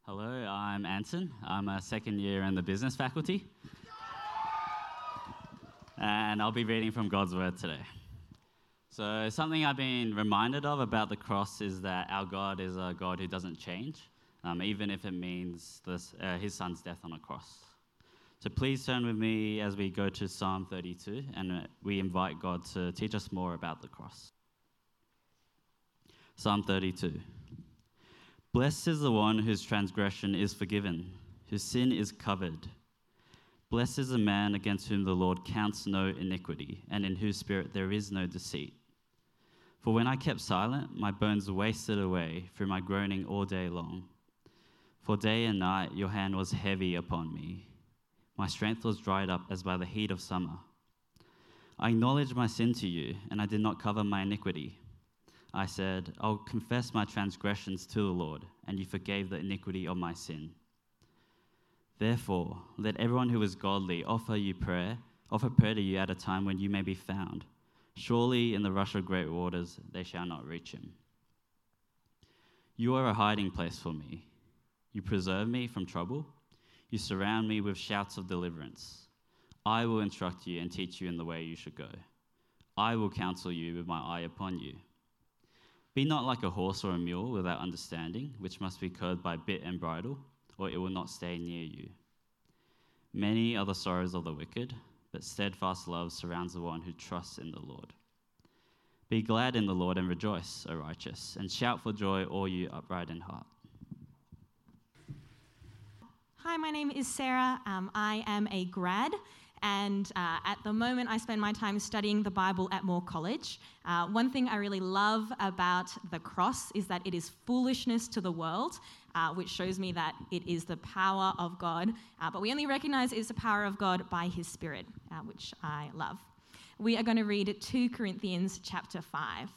Hello, I'm Anton. I'm a second year in the business faculty. And I'll be reading from God's Word today. So something I've been reminded of about the cross is that our God is a God who doesn't change, even if it means his son's death on a cross. So please turn with me as we go to Psalm 32, and we invite God to teach us more about the cross. Psalm 32. Blessed is the one whose transgression is forgiven, whose sin is covered. Blessed is the man against whom the Lord counts no iniquity, and in whose spirit there is no deceit. For when I kept silent, my bones wasted away through my groaning all day long. For day and night your hand was heavy upon me. My strength was dried up as by the heat of summer. I acknowledged my sin to you, and I did not cover my iniquity. I said, I'll confess my transgressions to the Lord, and you forgave the iniquity of my sin. Therefore, let everyone who is godly offer prayer to you at a time when you may be found. Surely in the rush of great waters they shall not reach him. You are a hiding place for me. You preserve me from trouble. You surround me with shouts of deliverance. I will instruct you and teach you in the way you should go. I will counsel you with my eye upon you. Be not like a horse or a mule without understanding, which must be curbed by bit and bridle, or it will not stay near you. Many are the sorrows of the wicked, but steadfast love surrounds the one who trusts in the Lord. Be glad in the Lord and rejoice, O righteous, and shout for joy, all you upright in heart. Hi, my name is Sarah. I am a grad, and at the moment I spend my time studying the Bible at Moore College. One thing I really love about the cross is that it is foolishness to the world, which shows me that it is the power of God, but we only recognize it is the power of God by his Spirit, which I love. We are going to read 2 Corinthians chapter 5.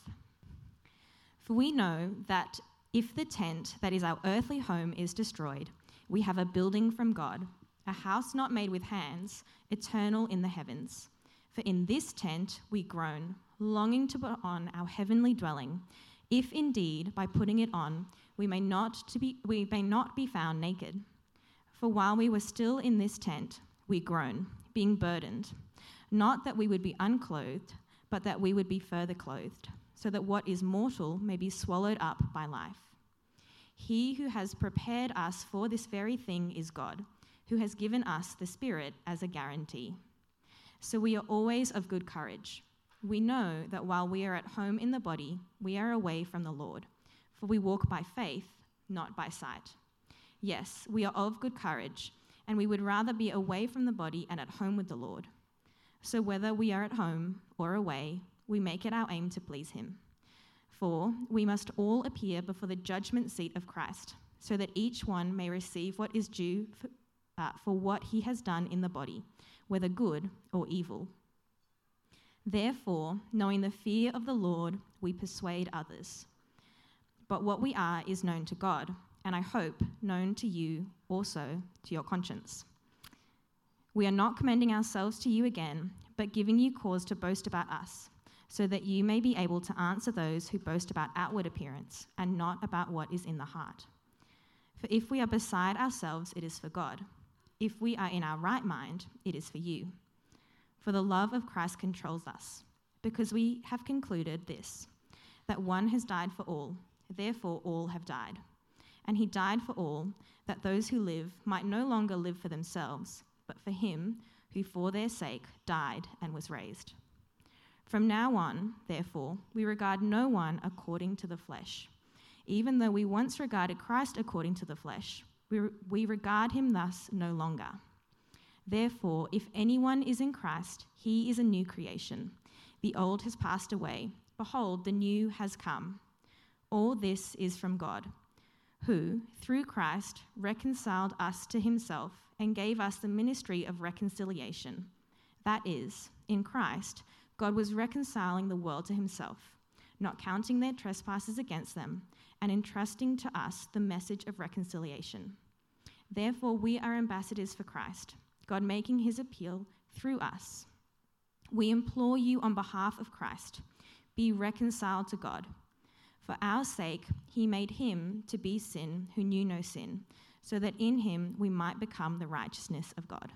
For we know that if the tent that is our earthly home is destroyed, we have a building from God, a house not made with hands, eternal in the heavens. For in this tent we groan, longing to put on our heavenly dwelling, if indeed by putting it on we may not be found naked. For while we were still in this tent, we groan, being burdened, not that we would be unclothed, but that we would be further clothed, so that what is mortal may be swallowed up by life. He who has prepared us for this very thing is God, who has given us the Spirit as a guarantee. So we are always of good courage. We know that while we are at home in the body, we are away from the Lord, for we walk by faith, not by sight. Yes, we are of good courage, and we would rather be away from the body and at home with the Lord. So whether we are at home or away, we make it our aim to please him. For we must all appear before the judgment seat of Christ, so that each one may receive what is due for what he has done in the body, whether good or evil. Therefore, knowing the fear of the Lord, we persuade others. But what we are is known to God, and I hope known to you also, to your conscience. We are not commending ourselves to you again, but giving you cause to boast about us, so that you may be able to answer those who boast about outward appearance and not about what is in the heart. For if we are beside ourselves, it is for God. If we are in our right mind, it is for you. For the love of Christ controls us, because we have concluded this, that one has died for all, therefore all have died. And he died for all, that those who live might no longer live for themselves, but for him who for their sake died and was raised. From now on, therefore, we regard no one according to the flesh. Even though we once regarded Christ according to the flesh, we regard him thus no longer. Therefore, if anyone is in Christ, he is a new creation. The old has passed away. Behold, the new has come. All this is from God, who, through Christ, reconciled us to himself and gave us the ministry of reconciliation. That is, in Christ, God was reconciling the world to himself, not counting their trespasses against them, and entrusting to us the message of reconciliation. Therefore, we are ambassadors for Christ, God making his appeal through us. We implore you on behalf of Christ, be reconciled to God. For our sake, he made him to be sin who knew no sin, so that in him we might become the righteousness of God.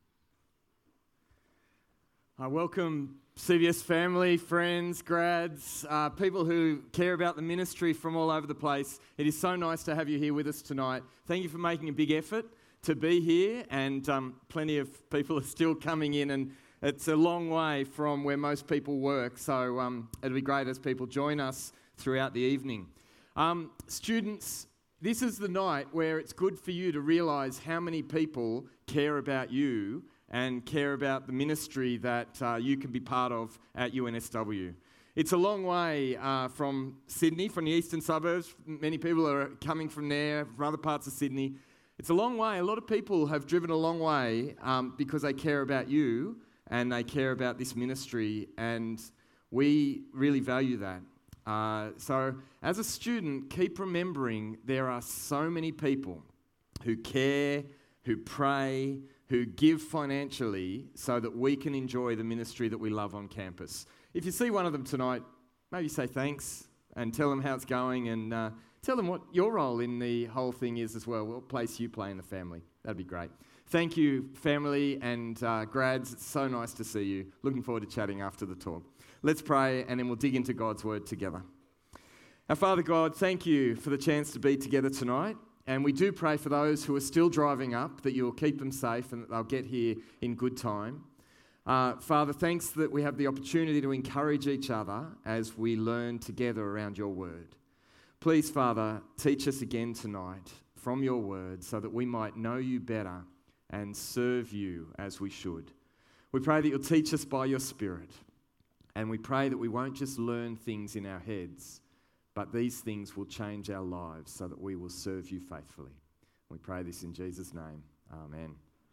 Welcome, CVS family, friends, grads, people who care about the ministry from all over the place. It is so nice to have you here with us tonight. Thank you for making a big effort to be here, and plenty of people are still coming in, and it's a long way from where most people work, so it'll be great as people join us throughout the evening. Students, this is the night where it's good for you to realise how many people care about you and care about the ministry that you can be part of at UNSW. It's a long way from Sydney, from the eastern suburbs. Many people are coming from there, from other parts of Sydney. It's a long way. A lot of people have driven a long way because they care about you and they care about this ministry, and we really value that. So as a student, keep remembering there are so many people who care, who pray, who give financially so that we can enjoy the ministry that we love on campus. If you see one of them tonight, maybe say thanks and tell them how it's going, and tell them what your role in the whole thing is as well, what place you play in the family. That'd be great. Thank you, family and grads. It's so nice to see you. Looking forward to chatting after the talk. Let's pray, and then we'll dig into God's word together. Our Father God, thank you for the chance to be together tonight. And we do pray for those who are still driving up, that you'll keep them safe and that they'll get here in good time. Father, thanks that we have the opportunity to encourage each other as we learn together around your word. Please, Father, teach us again tonight from your word so that we might know you better and serve you as we should. We pray that you'll teach us by your Spirit. And we pray that we won't just learn things in our heads, but these things will change our lives so that we will serve you faithfully. We pray this in Jesus' name. Amen.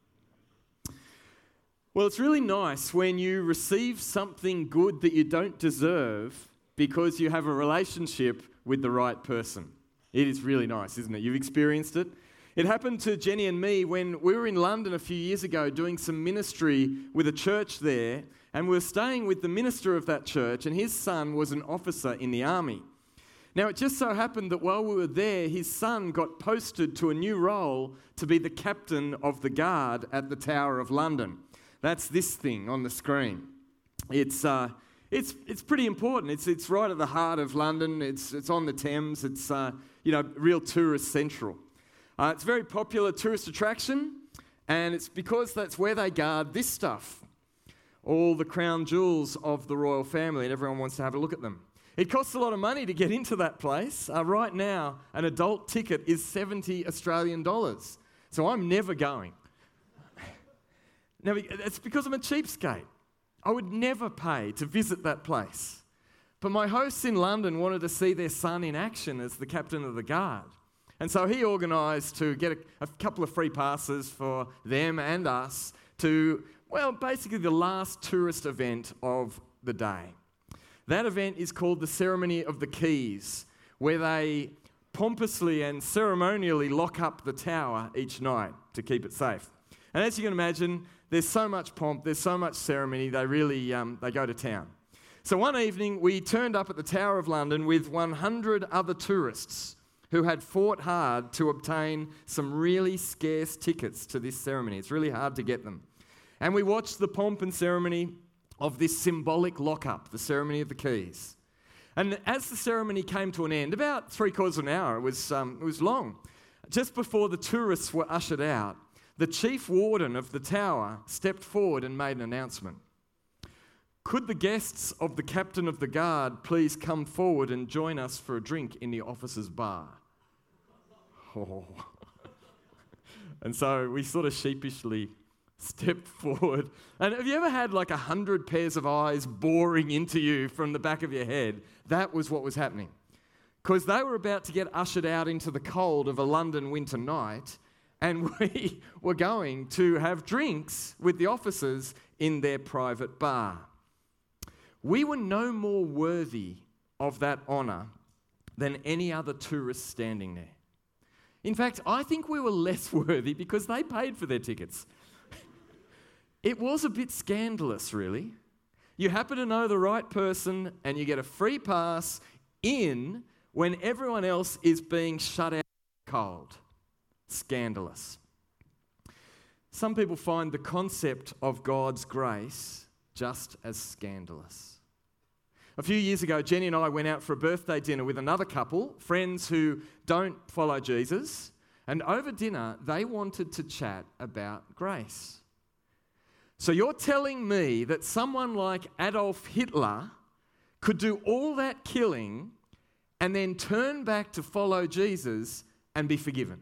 Well, it's really nice when you receive something good that you don't deserve because you have a relationship with the right person. It is really nice, isn't it? You've experienced it. It happened to Jenny and me when we were in London a few years ago doing some ministry with a church there, and we were staying with the minister of that church, and his son was an officer in the army. Now, it just so happened that while we were there, his son got posted to a new role to be the captain of the guard at the Tower of London. That's this thing on the screen. It's pretty important. It's right at the heart of London. It's on the Thames. It's real tourist central. It's a very popular tourist attraction, and it's because that's where they guard this stuff, all the crown jewels of the royal family, and everyone wants to have a look at them. It costs a lot of money to get into that place. Right now, an adult ticket is $70 Australian. So I'm never going. Now, it's because I'm a cheapskate. I would never pay to visit that place. But my hosts in London wanted to see their son in action as the captain of the guard. And so he organised to get a couple of free passes for them and us to, basically the last tourist event of the day. That event is called the Ceremony of the Keys, where they pompously and ceremonially lock up the tower each night to keep it safe. And as you can imagine, there's so much pomp, there's so much ceremony, they really they go to town. So one evening, we turned up at the Tower of London with 100 other tourists who had fought hard to obtain some really scarce tickets to this ceremony. It's really hard to get them. And we watched the pomp and ceremony of this symbolic lockup, the Ceremony of the Keys. And as the ceremony came to an end, about 3/4 of an hour, it was long, just before the tourists were ushered out, the chief warden of the tower stepped forward and made an announcement. Could the guests of the captain of the guard please come forward and join us for a drink in the officers' bar? Oh. And so we sort of sheepishly stepped forward. And have you ever had like 100 pairs of eyes boring into you from the back of your head? That was what was happening. Because they were about to get ushered out into the cold of a London winter night, and we were going to have drinks with the officers in their private bar. We were no more worthy of that honour than any other tourist standing there. In fact, I think we were less worthy because they paid for their tickets. It was a bit scandalous, really. You happen to know the right person and you get a free pass in when everyone else is being shut out cold. scandalous. Some people find the concept of God's grace just as scandalous. A few years ago, Jenny and I went out for a birthday dinner with another couple, friends who don't follow Jesus, and over dinner, they wanted to chat about grace. So you're telling me that someone like Adolf Hitler could do all that killing and then turn back to follow Jesus and be forgiven?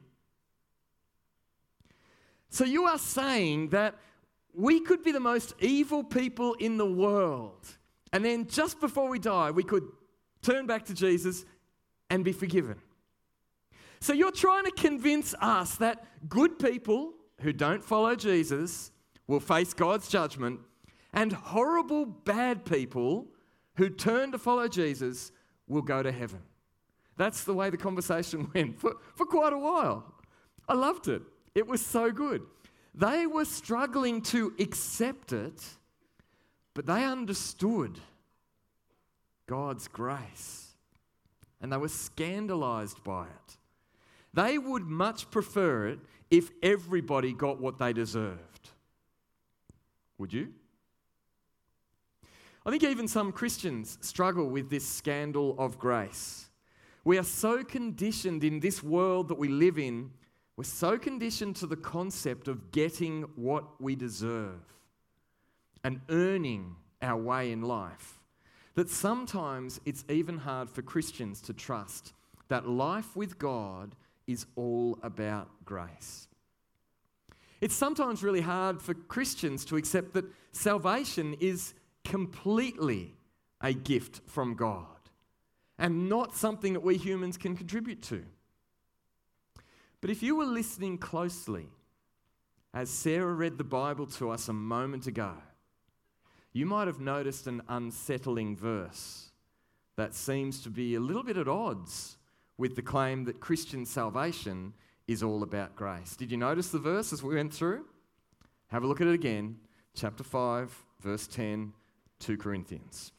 So you are saying that we could be the most evil people in the world, and then just before we die, we could turn back to Jesus and be forgiven. So you're trying to convince us that good people who don't follow Jesus will face God's judgment, and horrible bad people who turn to follow Jesus will go to heaven. That's the way the conversation went for quite a while. I loved it. It was so good. They were struggling to accept it, but they understood God's grace, and they were scandalized by it. They would much prefer it if everybody got what they deserved. Would you? I think even some Christians struggle with this scandal of grace. We are so conditioned in this world that we live in, we're so conditioned to the concept of getting what we deserve and earning our way in life, that sometimes it's even hard for Christians to trust that life with God is all about grace. It's sometimes really hard for Christians to accept that salvation is completely a gift from God and not something that we humans can contribute to. But if you were listening closely as Sarah read the Bible to us a moment ago, you might have noticed an unsettling verse that seems to be a little bit at odds with the claim that Christian salvation is all about grace. Did you notice the verse as we went through? Have a look at it again. Chapter 5, verse 10, 2 Corinthians.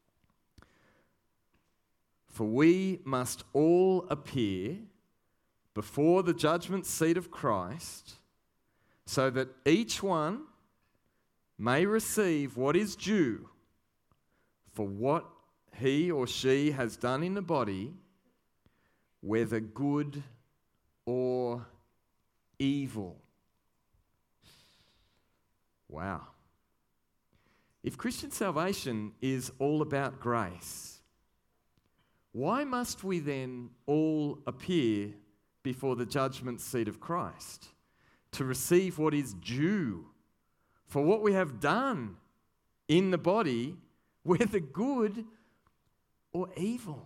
For we must all appear before the judgment seat of Christ, so that each one may receive what is due for what he or she has done in the body, whether good or evil. Wow. If Christian salvation is all about grace, why must we then all appear before the judgment seat of Christ to receive what is due for what we have done in the body, whether good or evil?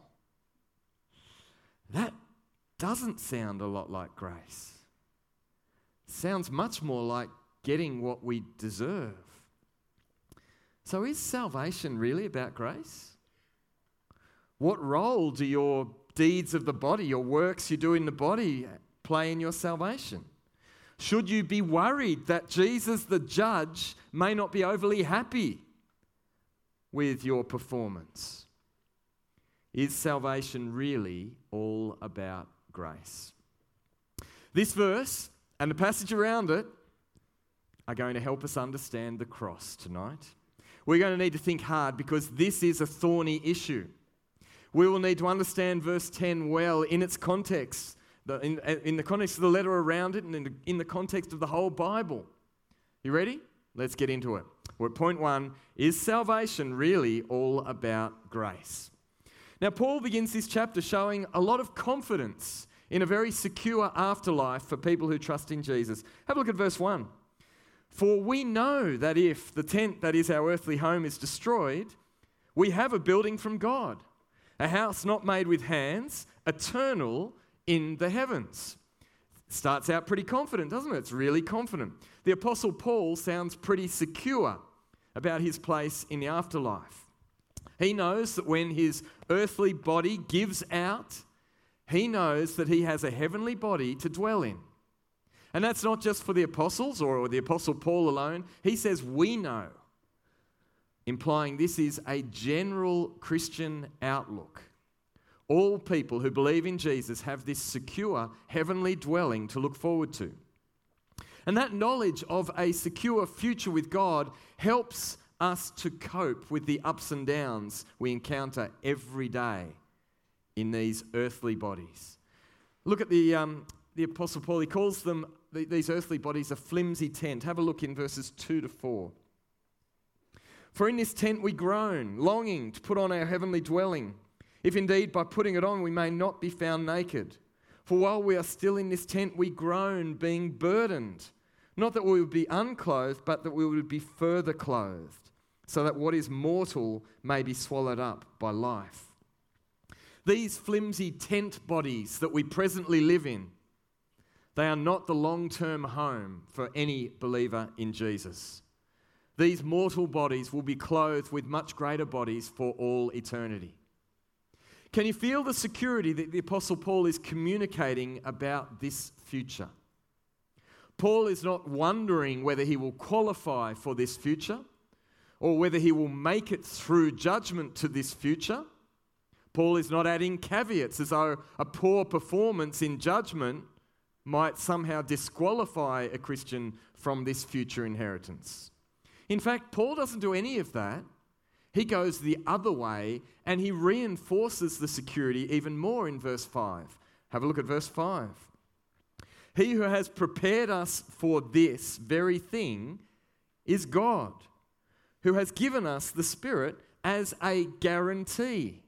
That doesn't sound a lot like grace. It sounds much more like getting what we deserve. So is salvation really about grace? What role do your deeds of the body, your works you do in the body, play in your salvation? Should you be worried that Jesus, the judge, may not be overly happy with your performance? Is salvation really all about grace? This verse and the passage around it are going to help us understand the cross tonight. We're going to need to think hard because this is a thorny issue. We will need to understand verse 10 well in its context, in the context of the letter around it, and in the context of the whole Bible. You ready? Let's get into it. We're at point 1. Is salvation really all about grace? Now, Paul begins this chapter showing a lot of confidence in a very secure afterlife for people who trust in Jesus. Have a look at verse 1. For we know that if the tent that is our earthly home is destroyed, we have a building from God, a house not made with hands, eternal in the heavens. Starts out pretty confident, doesn't it? It's really confident. The Apostle Paul sounds pretty secure about his place in the afterlife. He knows that when his earthly body gives out, he knows that he has a heavenly body to dwell in. And that's not just for the apostles or the Apostle Paul alone. He says we know, implying this is a general Christian outlook. All people who believe in Jesus have this secure heavenly dwelling to look forward to. And that knowledge of a secure future with God helps us to cope with the ups and downs we encounter every day in these earthly bodies. Look at the Apostle Paul. He calls them, these earthly bodies, a flimsy tent. Have a look in verses 2 to 4. For in this tent we groan, longing to put on our heavenly dwelling, if indeed by putting it on we may not be found naked. For while we are still in this tent we groan, being burdened, not that we would be unclothed, but that we would be further clothed, so that what is mortal may be swallowed up by life. These flimsy tent bodies that we presently live in, they are not the long-term home for any believer in Jesus. These mortal bodies will be clothed with much greater bodies for all eternity. Can you feel the security that the Apostle Paul is communicating about this future? Paul is not wondering whether he will qualify for this future or whether he will make it through judgment to this future. Paul is not adding caveats as though a poor performance in judgment might somehow disqualify a Christian from this future inheritance. In fact, Paul doesn't do any of that. He goes the other way and he reinforces the security even more in verse 5. Have a look at verse 5. He who has prepared us for this very thing is God, who has given us the Spirit as a guarantee.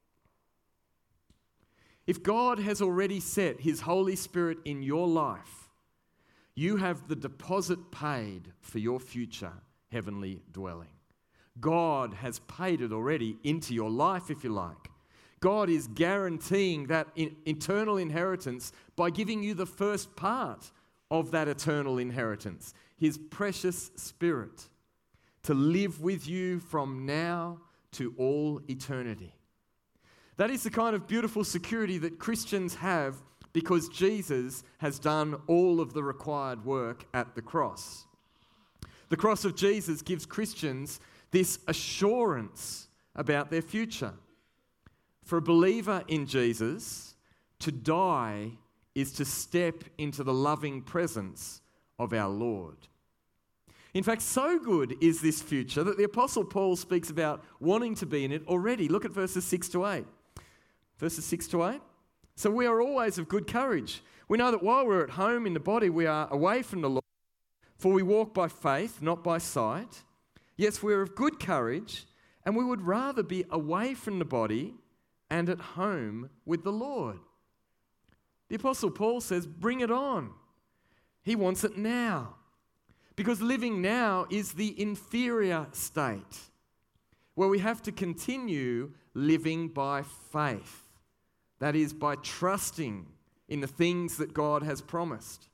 If God has already set His Holy Spirit in your life, you have the deposit paid for your future heavenly dwelling. God has paid it already into your life, if you like. God is guaranteeing that eternal inheritance by giving you the first part of that eternal inheritance, His precious Spirit, to live with you from now to all eternity. That is the kind of beautiful security that Christians have because Jesus has done all of the required work at the cross. The cross of Jesus gives Christians this assurance about their future. For a believer in Jesus, to die is to step into the loving presence of our Lord. In fact, so good is this future that the Apostle Paul speaks about wanting to be in it already. Look at verses 6 to 8. Verses 6 to 8. So we are always of good courage. We know that while we're at home in the body, we are away from the Lord. For we walk by faith, not by sight. Yes, we're of good courage, and we would rather be away from the body and at home with the Lord. The Apostle Paul says, bring it on. He wants it now. Because living now is the inferior state, where we have to continue living by faith. That is, by trusting in the things that God has promised.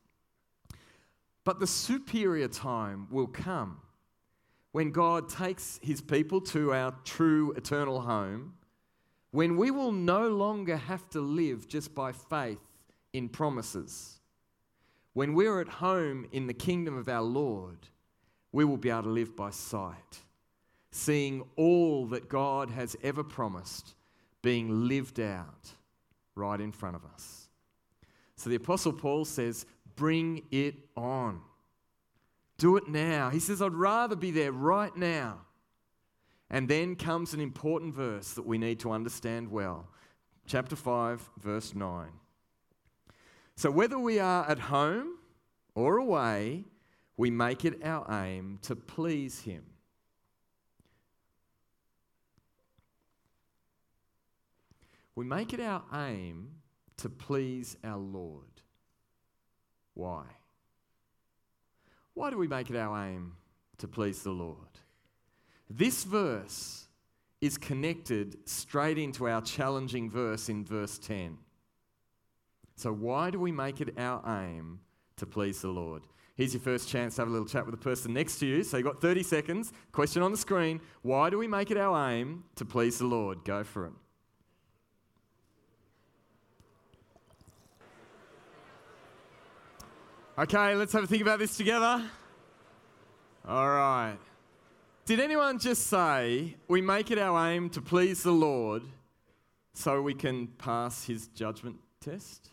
But the superior time will come when God takes His people to our true eternal home, when we will no longer have to live just by faith in promises. When we're at home in the kingdom of our Lord, we will be able to live by sight, seeing all that God has ever promised being lived out right in front of us. So the Apostle Paul says, bring it on. Do it now. He says, I'd rather be there right now. And then comes an important verse that we need to understand well. Chapter 5, verse 9. So whether we are at home or away, we make it our aim to please Him. We make it our aim to please our Lord. Why? Why do we make it our aim to please the Lord? This verse is connected straight into our challenging verse in verse 10. So why do we make it our aim to please the Lord? Here's your first chance to have a little chat with the person next to you. So you've got 30 seconds. Question on the screen. Why do we make it our aim to please the Lord? Go for it. Okay, let's have a think about this together. All right. Did anyone just say we make it our aim to please the Lord so we can pass his judgment test?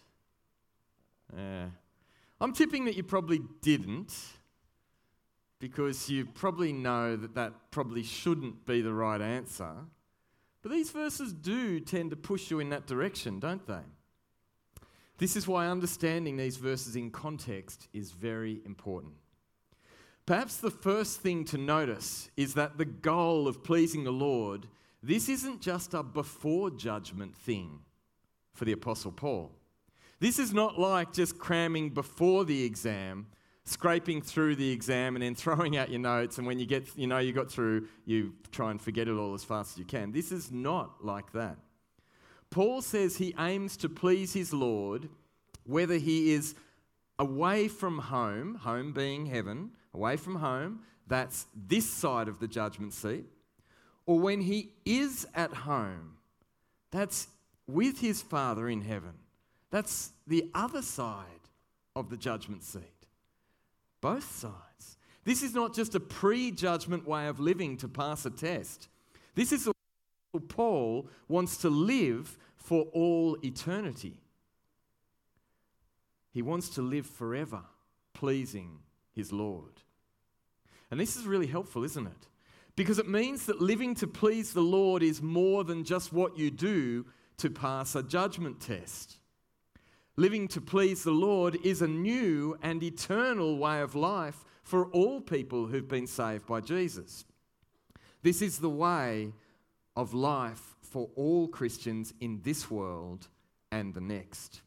I'm tipping that you probably didn't, because you probably know that that probably shouldn't be the right answer. But these verses do tend to push you in that direction, don't they? This is why understanding these verses in context is very important. Perhaps the first thing to notice is that the goal of pleasing the Lord, this isn't just a before judgment thing for the Apostle Paul. This is not like just cramming before the exam, scraping through the exam and then throwing out your notes, and when you get, you got through, you try and forget it all as fast as you can. This is not like that. Paul says he aims to please his Lord, whether he is away from home, home being heaven, away from home, that's this side of the judgment seat, or when he is at home, that's with his Father in heaven. That's the other side of the judgment seat. Both sides. This is not just a pre-judgment way of living to pass a test. This is what Paul wants to live for all eternity. He wants to live forever, pleasing his Lord. And this is really helpful, isn't it? Because it means that living to please the Lord is more than just what you do to pass a judgment test. Living to please the Lord is a new and eternal way of life for all people who've been saved by Jesus. This is the way of life for all Christians in this world and the next.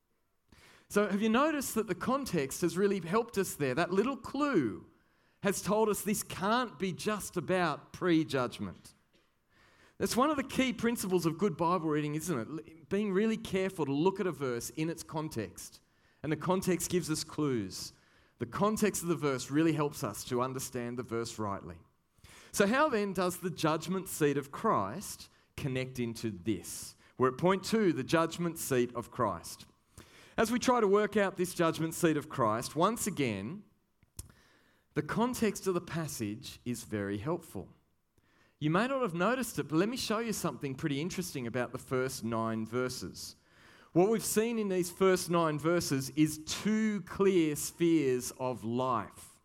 So have you noticed that the context has really helped us there? That little clue has told us this can't be just about pre-judgment. That's one of the key principles of good Bible reading, isn't it? Being really careful to look at a verse in its context. And the context gives us clues. The context of the verse really helps us to understand the verse rightly. So how then does the judgment seat of Christ connect into this? We're at point 2, the judgment seat of Christ. As we try to work out this judgment seat of Christ, once again, the context of the passage is very helpful. You may not have noticed it, but let me show you something pretty interesting about the first 9 verses. What we've seen in these first 9 verses is 2 clear spheres of life.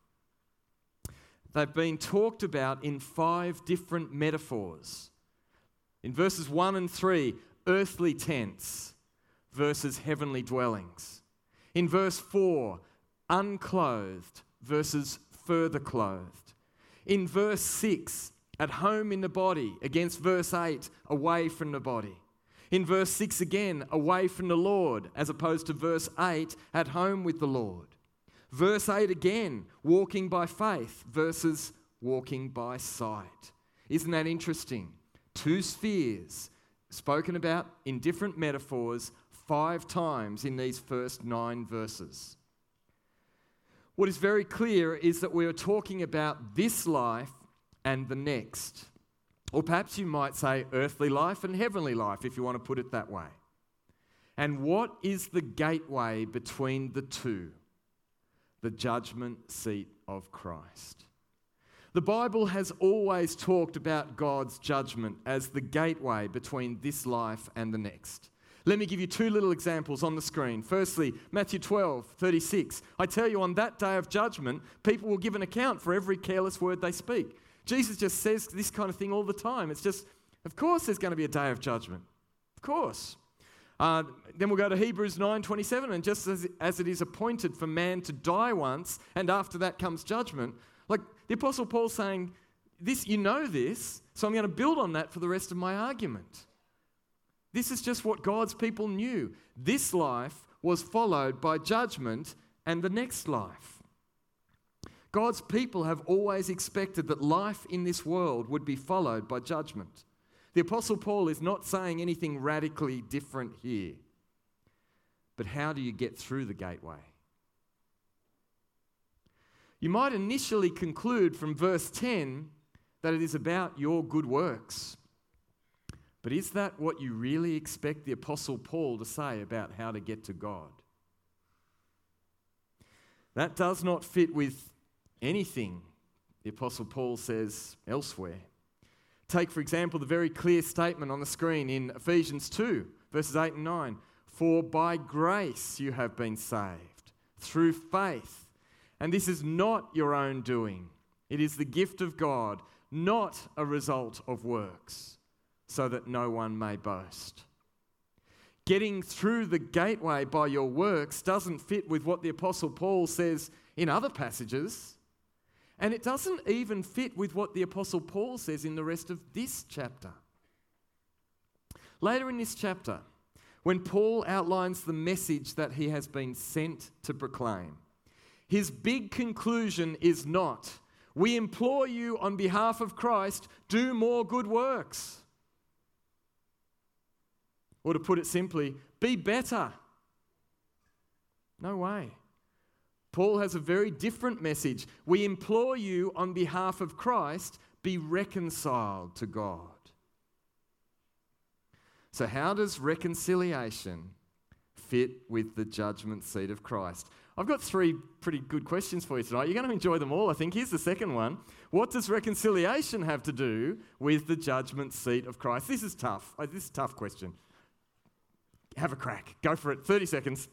They've been talked about in 5 different metaphors. In verses 1 and 3, earthly tents versus heavenly dwellings. In verse 4, unclothed versus further clothed. In verse 6, at home in the body, against verse 8, away from the body. In verse 6 again, away from the Lord, as opposed to verse 8, at home with the Lord. Verse 8 again, walking by faith versus walking by sight. Isn't that interesting? 2 spheres spoken about in different metaphors 5 times in these first 9 verses. What is very clear is that we are talking about this life and the next. Or perhaps you might say earthly life and heavenly life, if you want to put it that way. And what is the gateway between the two? The judgment seat of Christ. The Bible has always talked about God's judgment as the gateway between this life and the next. Let me give you 2 little examples on the screen. Firstly, Matthew 12:36. I tell you, on that day of judgment, people will give an account for every careless word they speak. Jesus just says this kind of thing all the time. It's just, of course there's going to be a day of judgment. Of course. Then we'll go to Hebrews 9:27, and just as it is appointed for man to die once, and after that comes judgment, like the Apostle Paul's saying, this, you know this, so I'm going to build on that for the rest of my argument. This is just what God's people knew. This life was followed by judgment and the next life. God's people have always expected that life in this world would be followed by judgment. The Apostle Paul is not saying anything radically different here. But how do you get through the gateway? You might initially conclude from verse 10 that it is about your good works. But is that what you really expect the Apostle Paul to say about how to get to God? That does not fit with anything the Apostle Paul says elsewhere. Take, for example, the very clear statement on the screen in Ephesians 2, verses 8 and 9. For by grace you have been saved, through faith. And this is not your own doing. It is the gift of God, not a result of works, so that no one may boast. Getting through the gateway by your works doesn't fit with what the Apostle Paul says in other passages. And it doesn't even fit with what the Apostle Paul says in the rest of this chapter. Later in this chapter, when Paul outlines the message that he has been sent to proclaim, his big conclusion is not, we implore you on behalf of Christ, do more good works. Or to put it simply, be better. No way. Paul has a very different message. We implore you on behalf of Christ, be reconciled to God. So how does reconciliation fit with the judgment seat of Christ? I've got 3 pretty good questions for you tonight. You're going to enjoy them all, I think. Here's the second one. What does reconciliation have to do with the judgment seat of Christ? This is tough. This is a tough question. Have a crack. Go for it. 30 seconds.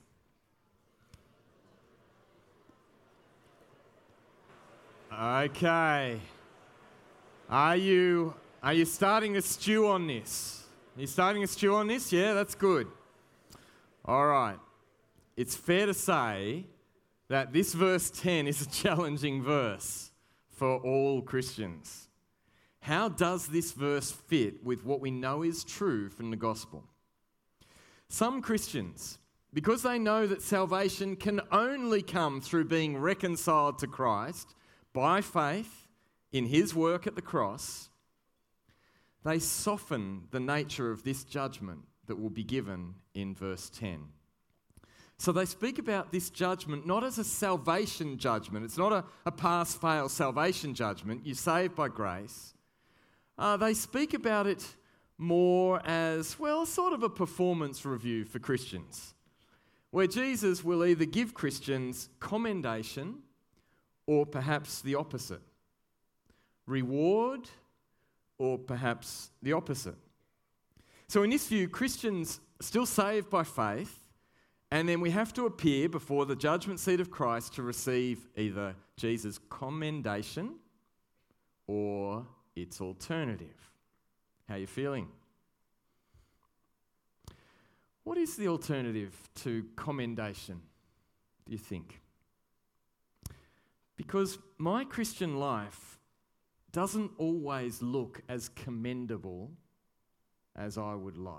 Okay. Are you starting a stew on this? Are you starting a stew on this? Yeah, that's good. All right. It's fair to say that this verse 10 is a challenging verse for all Christians. How does this verse fit with what we know is true from the gospel? Some Christians, because they know that salvation can only come through being reconciled to Christ by faith in his work at the cross, they soften the nature of this judgment that will be given in verse 10. So they speak about this judgment not as a salvation judgment. It's not a pass-fail salvation judgment. You're saved by grace. They speak about it more as, well, sort of a performance review for Christians, where Jesus will either give Christians commendation or perhaps the opposite. Reward or perhaps the opposite. So in this view, Christians still saved by faith, and then we have to appear before the judgment seat of Christ to receive either Jesus' commendation or its alternative. How are you feeling? What is the alternative to commendation, do you think? Because my Christian life doesn't always look as commendable as I would like.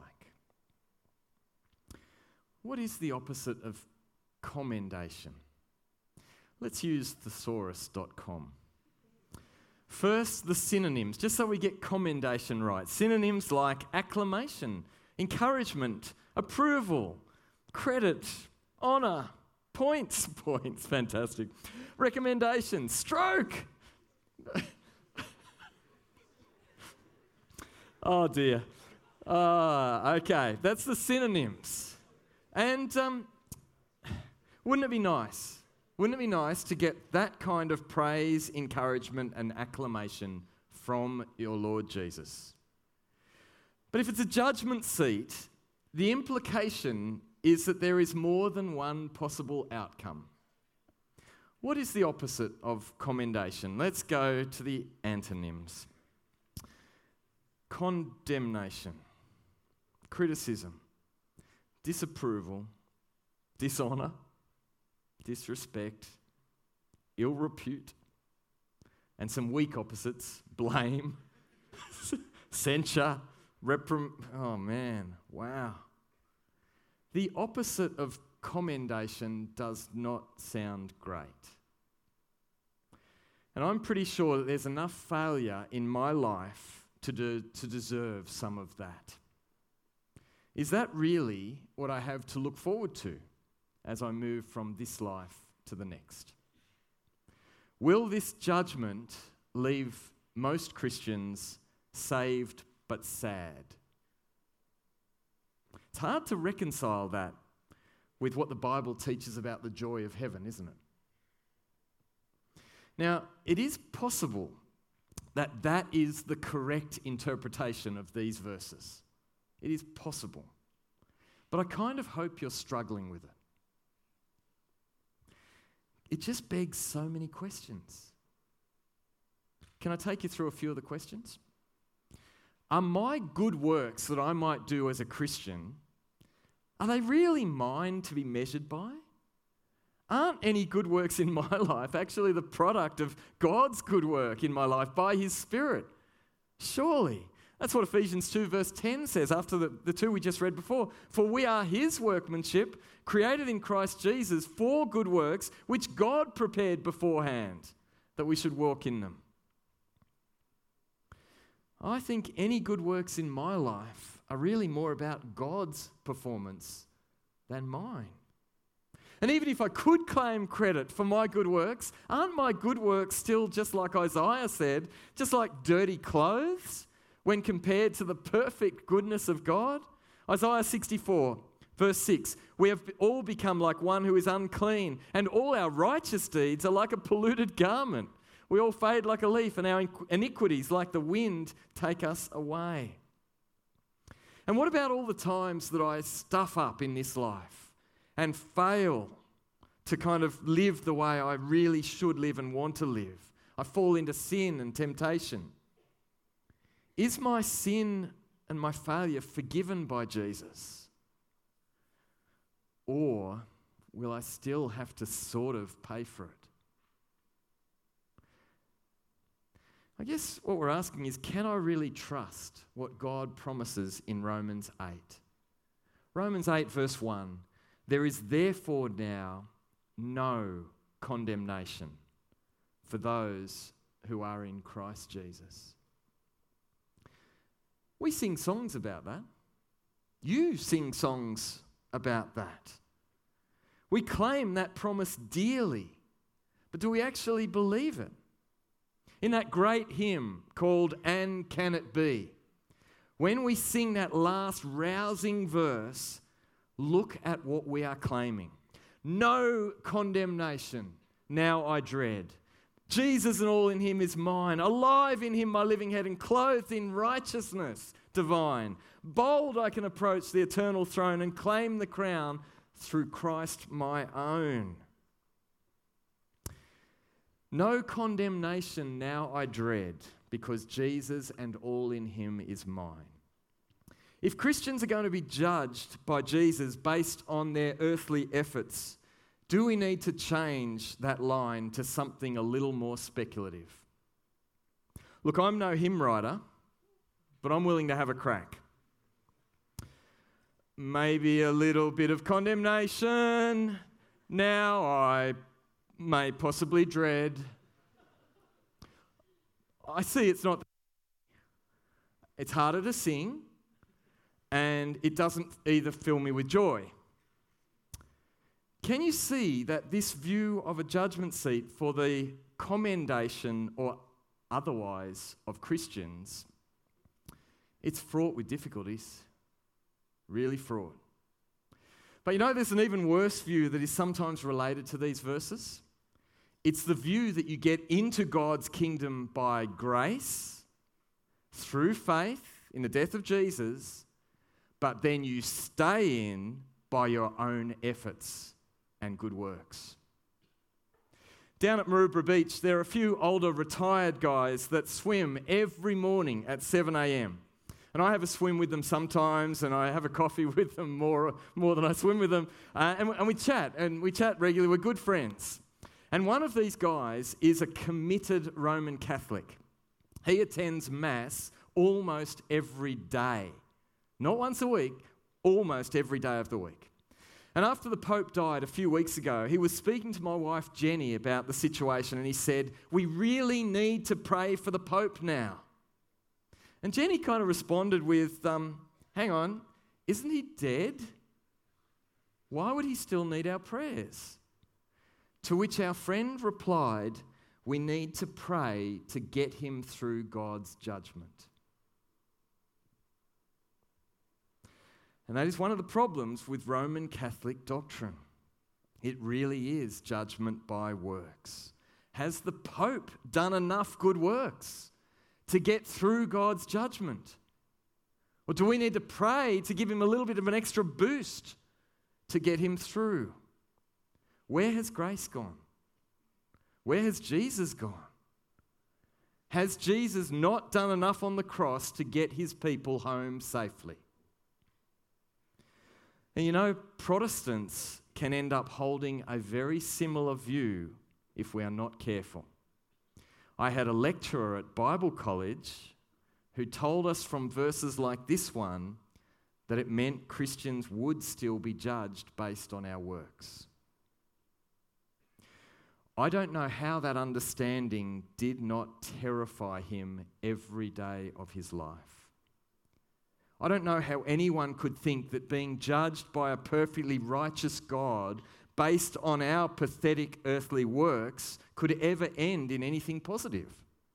What is the opposite of commendation? Let's use thesaurus.com. First, the synonyms, just so we get commendation right. Synonyms like acclamation, encouragement, approval, credit, honour, points, fantastic. Recommendation, stroke. Oh dear. Okay, that's the synonyms. And wouldn't it be nice? Wouldn't it be nice to get that kind of praise, encouragement, and acclamation from your Lord Jesus? But if it's a judgment seat, the implication is that there is more than one possible outcome. What is the opposite of commendation? Let's go to the antonyms. Condemnation, criticism, disapproval, dishonour, disrespect, ill repute, and some weak opposites, blame, censure, oh man, wow. The opposite of commendation does not sound great. And I'm pretty sure that there's enough failure in my life to deserve some of that. Is that really what I have to look forward to as I move from this life to the next? Will this judgment leave most Christians saved but sad? It's hard to reconcile that with what the Bible teaches about the joy of heaven, isn't it? Now, it is possible that that is the correct interpretation of these verses. It is possible. But I kind of hope you're struggling with it. It just begs so many questions. Can I take you through a few of the questions? Are my good works that I might do as a Christian, are they really mine to be measured by? Aren't any good works in my life actually the product of God's good work in my life by His Spirit? Surely. That's what Ephesians 2 verse 10 says after the two we just read before. For we are His workmanship, created in Christ Jesus for good works, which God prepared beforehand that we should walk in them. I think any good works in my life are really more about God's performance than mine. And even if I could claim credit for my good works, aren't my good works still, just like Isaiah said, just like dirty clothes when compared to the perfect goodness of God? Isaiah 64, verse 6, we have all become like one who is unclean, and all our righteous deeds are like a polluted garment. We all fade like a leaf, and our iniquities, like the wind, take us away. And what about all the times that I stuff up in this life and fail to kind of live the way I really should live and want to live? I fall into sin and temptation. Is my sin and my failure forgiven by Jesus? Or will I still have to sort of pay for it? I guess what we're asking is, can I really trust what God promises in Romans 8? Romans 8 verse 1, there is therefore now no condemnation for those who are in Christ Jesus. We sing songs about that. You sing songs about that. We claim that promise dearly, but do we actually believe it? In that great hymn called And Can It Be, when we sing that last rousing verse, look at what we are claiming. No condemnation now I dread. Jesus and all in Him is mine. Alive in Him my living head, and clothed in righteousness divine. Bold I can approach the eternal throne and claim the crown through Christ my own. No condemnation now I dread, because Jesus and all in Him is mine. If Christians are going to be judged by Jesus based on their earthly efforts, do we need to change that line to something a little more speculative? Look, I'm no hymn writer, but I'm willing to have a crack. Maybe a little bit of condemnation now I may possibly dread. I see it's harder to sing, and it doesn't either fill me with joy. Can you see that this view of a judgment seat for the commendation or otherwise of Christians, it's fraught with difficulties, really fraught. But you know, there's an even worse view that is sometimes related to these verses. It's the view that you get into God's kingdom by grace, through faith in the death of Jesus, but then you stay in by your own efforts and good works. Down at Maroubra Beach, there are a few older retired guys that swim every morning at 7 a.m. And I have a swim with them sometimes, and I have a coffee with them more than I swim with them. And we chat regularly. We're good friends. And one of these guys is a committed Roman Catholic. He attends Mass almost every day. Not once a week, almost every day of the week. And after the Pope died a few weeks ago, he was speaking to my wife Jenny about the situation, and he said, "We really need to pray for the Pope now." And Jenny kind of responded with, hang on, isn't he dead? Why would he still need our prayers? To which our friend replied, we need to pray to get him through God's judgment. And that is one of the problems with Roman Catholic doctrine. It really is judgment by works. Has the Pope done enough good works? to get through God's judgment? Or do we need to pray to give him a little bit of an extra boost to get him through? Where has grace gone? Where has Jesus gone? Has Jesus not done enough on the cross to get his people home safely? And you know, Protestants can end up holding a very similar view if we are not careful. I had a lecturer at Bible college who told us from verses like this one that it meant Christians would still be judged based on our works. I don't know how that understanding did not terrify him every day of his life. I don't know how anyone could think that being judged by a perfectly righteous God based on our pathetic earthly works could ever end in anything positive.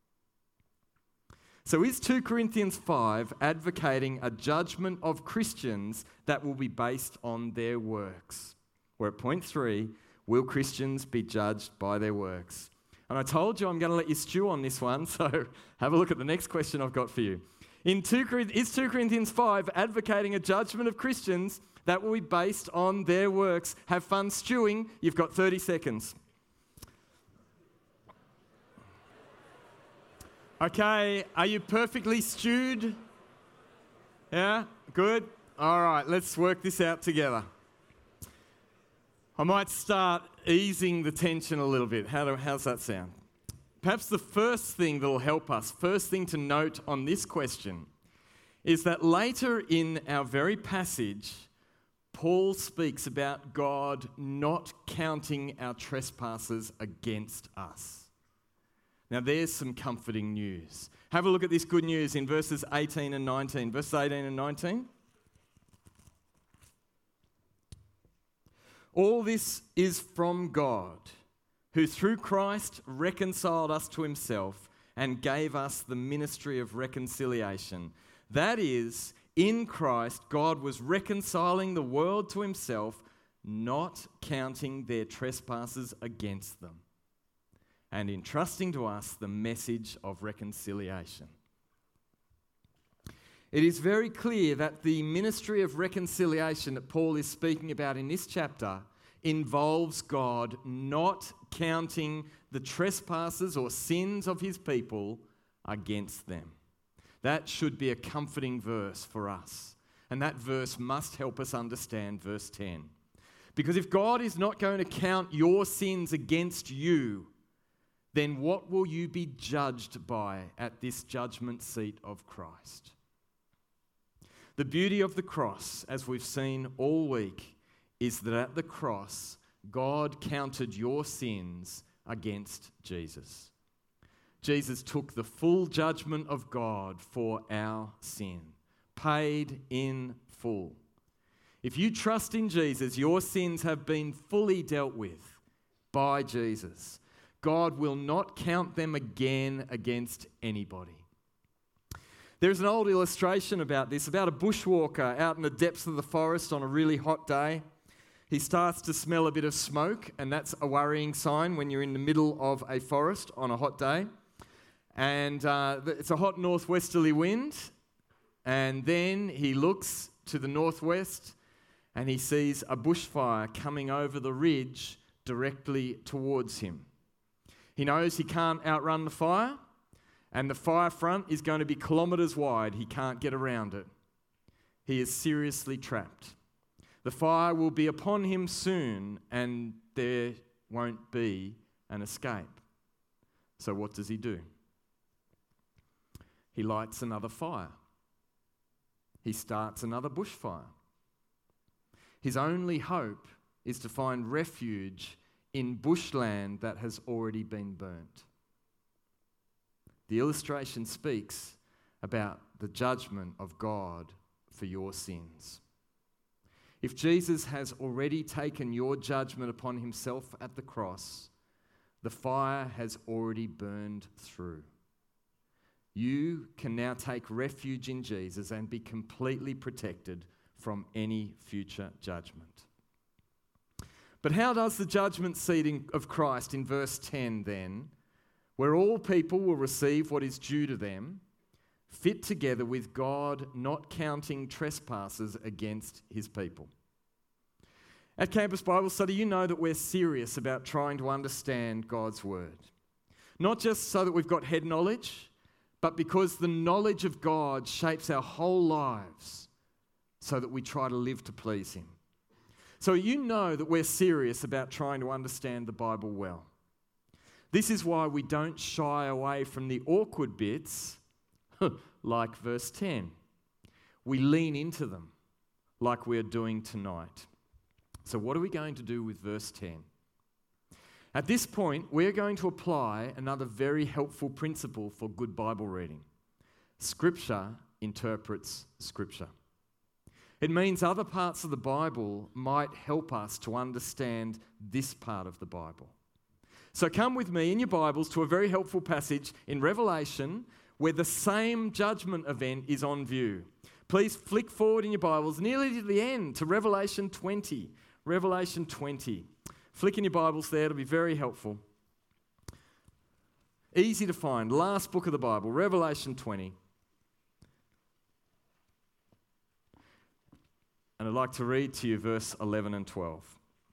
So is 2 Corinthians 5 advocating a judgment of Christians that will be based on their works? We're at point 3, will Christians be judged by their works? And I told you I'm going to let you stew on this one, so have a look at the next question I've got for you. Is 2 Corinthians 5 advocating a judgment of Christians that will be based on their works? Have fun stewing. You've got 30 seconds. Okay, are you perfectly stewed? Yeah, good. All right, let's work this out together. I might start easing the tension a little bit. How's that sound? Perhaps the first thing that will help us, first thing to note on this question, is that later in our very passage, Paul speaks about God not counting our trespasses against us. Now there's some comforting news. Have a look at this good news in verses 18 and 19. Verses 18 and 19. All this is from God, who through Christ reconciled us to himself and gave us the ministry of reconciliation. That is, in Christ, God was reconciling the world to himself, not counting their trespasses against them, and entrusting to us the message of reconciliation. It is very clear that the ministry of reconciliation that Paul is speaking about in this chapter involves God not counting the trespasses or sins of his people against them. That should be a comforting verse for us. And that verse must help us understand verse 10. Because if God is not going to count your sins against you, then what will you be judged by at this judgment seat of Christ? The beauty of the cross, as we've seen all week, is that at the cross, God counted your sins against Jesus. Jesus took the full judgment of God for our sin, paid in full. If you trust in Jesus, your sins have been fully dealt with by Jesus. God will not count them again against anybody. There's an old illustration about this, about a bushwalker out in the depths of the forest on a really hot day. He starts to smell a bit of smoke, and that's a worrying sign when you're in the middle of a forest on a hot day. And it's a hot northwesterly wind, and then he looks to the northwest and he sees a bushfire coming over the ridge directly towards him. He knows he can't outrun the fire, and the fire front is going to be kilometres wide. He can't get around it. He is seriously trapped. The fire will be upon him soon, and there won't be an escape. So what does he do? He lights another fire. He starts another bushfire. His only hope is to find refuge in bushland that has already been burnt. The illustration speaks about the judgment of God for your sins. If Jesus has already taken your judgment upon himself at the cross, the fire has already burned through. You can now take refuge in Jesus and be completely protected from any future judgment. But how does the judgment seat of Christ in verse 10 then? where all people will receive what is due to them, fit together with God not counting trespasses against his people. At Campus Bible Study, you know that we're serious about trying to understand God's word. Not just so that we've got head knowledge, but because the knowledge of God shapes our whole lives so that we try to live to please him. So you know that we're serious about trying to understand the Bible well. This is why we don't shy away from the awkward bits, like verse 10. We lean into them, like we're doing tonight. So what are we going to do with verse 10? At this point, we're going to apply another very helpful principle for good Bible reading. Scripture interprets Scripture. It means other parts of the Bible might help us to understand this part of the Bible. So come with me in your Bibles to a very helpful passage in Revelation where the same judgment event is on view. Please flick forward in your Bibles nearly to the end, to Revelation 20. Revelation 20. Flick in your Bibles there, it'll be very helpful. Easy to find, last book of the Bible, Revelation 20. And I'd like to read to you verse 11 and 12.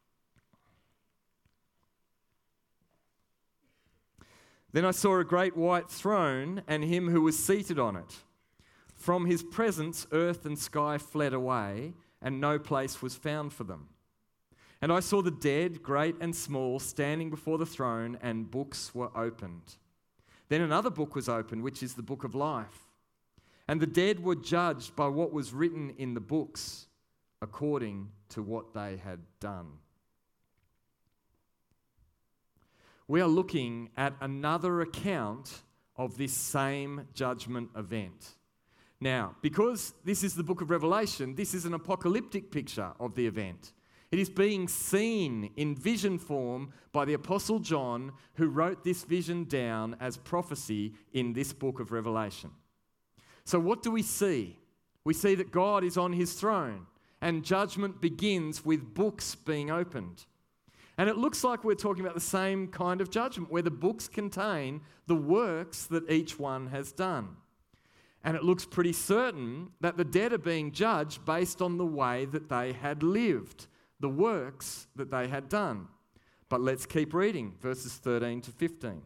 Then I saw a great white throne and him who was seated on it. From his presence, earth and sky fled away, and no place was found for them. And I saw the dead, great and small, standing before the throne, and books were opened. Then another book was opened, which is the book of life. And the dead were judged by what was written in the books, according to what they had done. We are looking at another account of this same judgment event. Now, because this is the book of Revelation, this is an apocalyptic picture of the event. It is being seen in vision form by the Apostle John, who wrote this vision down as prophecy in this book of Revelation. So what do we see? We see that God is on his throne, and judgment begins with books being opened. And it looks like we're talking about the same kind of judgment, where the books contain the works that each one has done. And it looks pretty certain that the dead are being judged based on the way that they had lived, the works that they had done. But let's keep reading, verses 13 to 15.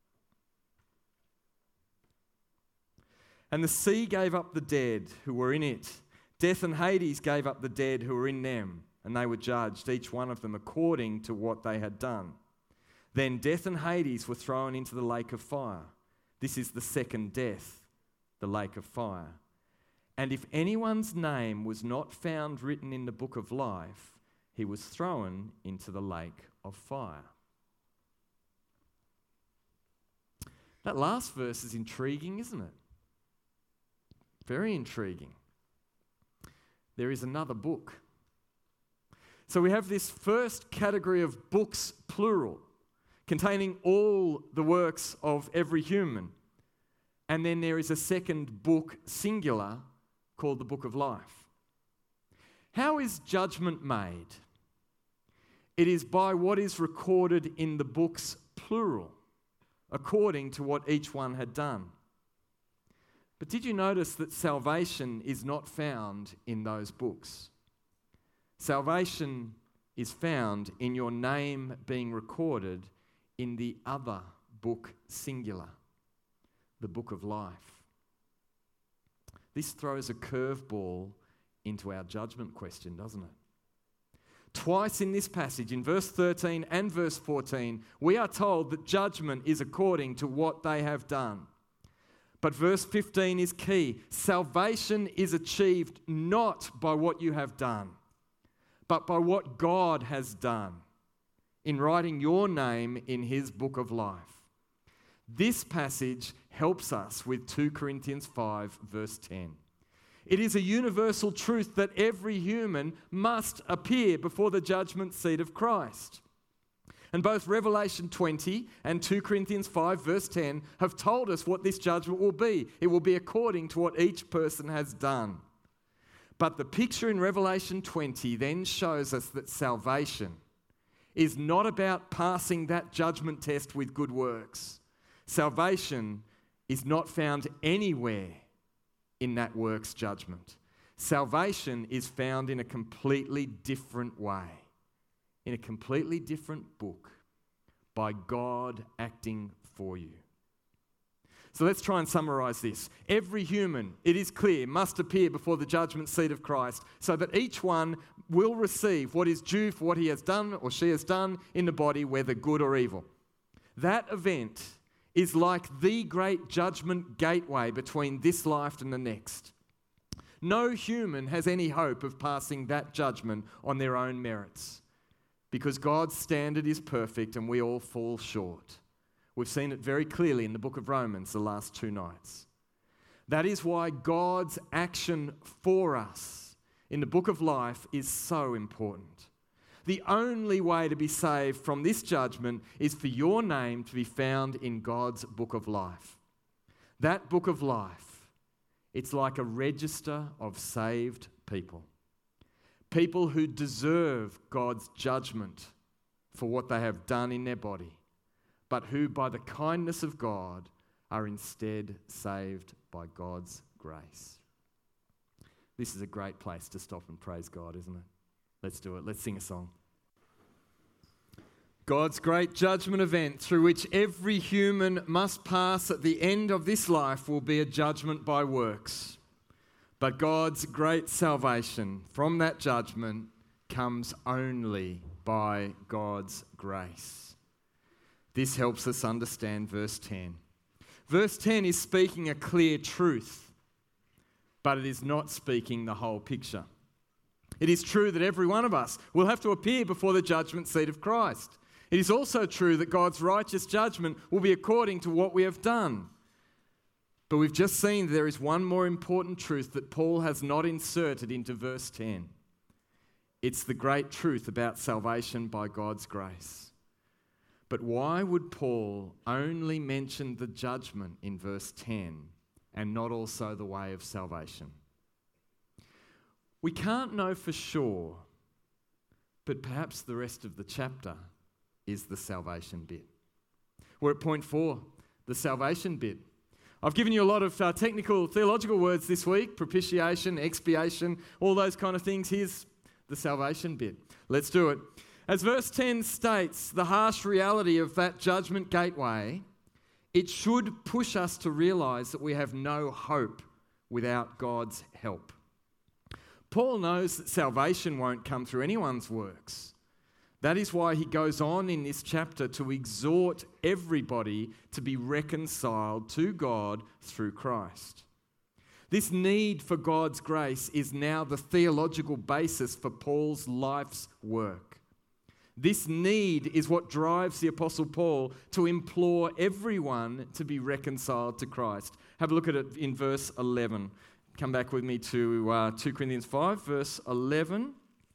And the sea gave up the dead who were in it. Death and Hades gave up the dead who were in them. And they were judged, each one of them, according to what they had done. Then death and Hades were thrown into the lake of fire. This is the second death, the lake of fire. And if anyone's name was not found written in the book of life, he was thrown into the lake of fire. That last verse is intriguing, isn't it? Very intriguing. There is another book. So we have this first category of books, plural, containing all the works of every human. And then there is a second book, singular, called the Book of Life. How is judgment made? It is by what is recorded in the books, plural, according to what each one had done. But did you notice that salvation is not found in those books? Salvation is found in your name being recorded in the other book, singular, the book of life. This throws a curveball into our judgment question, doesn't it? Twice in this passage, in verse 13 and verse 14, we are told that judgment is according to what they have done. But verse 15 is key. Salvation is achieved not by what you have done, but by what God has done in writing your name in his book of life. This passage helps us with 2 Corinthians 5, verse 10. It is a universal truth that every human must appear before the judgment seat of Christ. And both Revelation 20 and 2 Corinthians 5, verse 10 have told us what this judgment will be. It will be according to what each person has done. But the picture in Revelation 20 then shows us that salvation is not about passing that judgment test with good works. Salvation is not found anywhere in that works judgment. Salvation is found in a completely different way, in a completely different book, by God acting for you. So let's try and summarize this. Every human, it is clear, must appear before the judgment seat of Christ so that each one will receive what is due for what he has done or she has done in the body, whether good or evil. That event is like the great judgment gateway between this life and the next. No human has any hope of passing that judgment on their own merits because God's standard is perfect and we all fall short. We've seen it very clearly in the book of Romans the last 2 nights. That is why God's action for us in the book of life is so important. The only way to be saved from this judgment is for your name to be found in God's book of life. That book of life, it's like a register of saved people. People who deserve God's judgment for what they have done in their body, but who by the kindness of God are instead saved by God's grace. This is a great place to stop and praise God, isn't it? Let's do it. Let's sing a song. God's great judgment event through which every human must pass at the end of this life will be a judgment by works. But God's great salvation from that judgment comes only by God's grace. This helps us understand verse 10. Verse 10 is speaking a clear truth, but it is not speaking the whole picture. It is true that every one of us will have to appear before the judgment seat of Christ. It is also true that God's righteous judgment will be according to what we have done. But we've just seen there is one more important truth that Paul has not inserted into verse 10. It's the great truth about salvation by God's grace. But why would Paul only mention the judgment in verse 10 and not also the way of salvation? We can't know for sure, but perhaps the rest of the chapter is the salvation bit. We're at point 4, the salvation bit. I've given you a lot of technical theological words this week, propitiation, expiation, all those kind of things. Here's the salvation bit. Let's do it. As verse 10 states, the harsh reality of that judgment gateway, it should push us to realise that we have no hope without God's help. Paul knows that salvation won't come through anyone's works. That is why he goes on in this chapter to exhort everybody to be reconciled to God through Christ. This need for God's grace is now the theological basis for Paul's life's work. This need is what drives the Apostle Paul to implore everyone to be reconciled to Christ. Have a look at it in verse 11. Come back with me to 2 Corinthians 5, verse 11.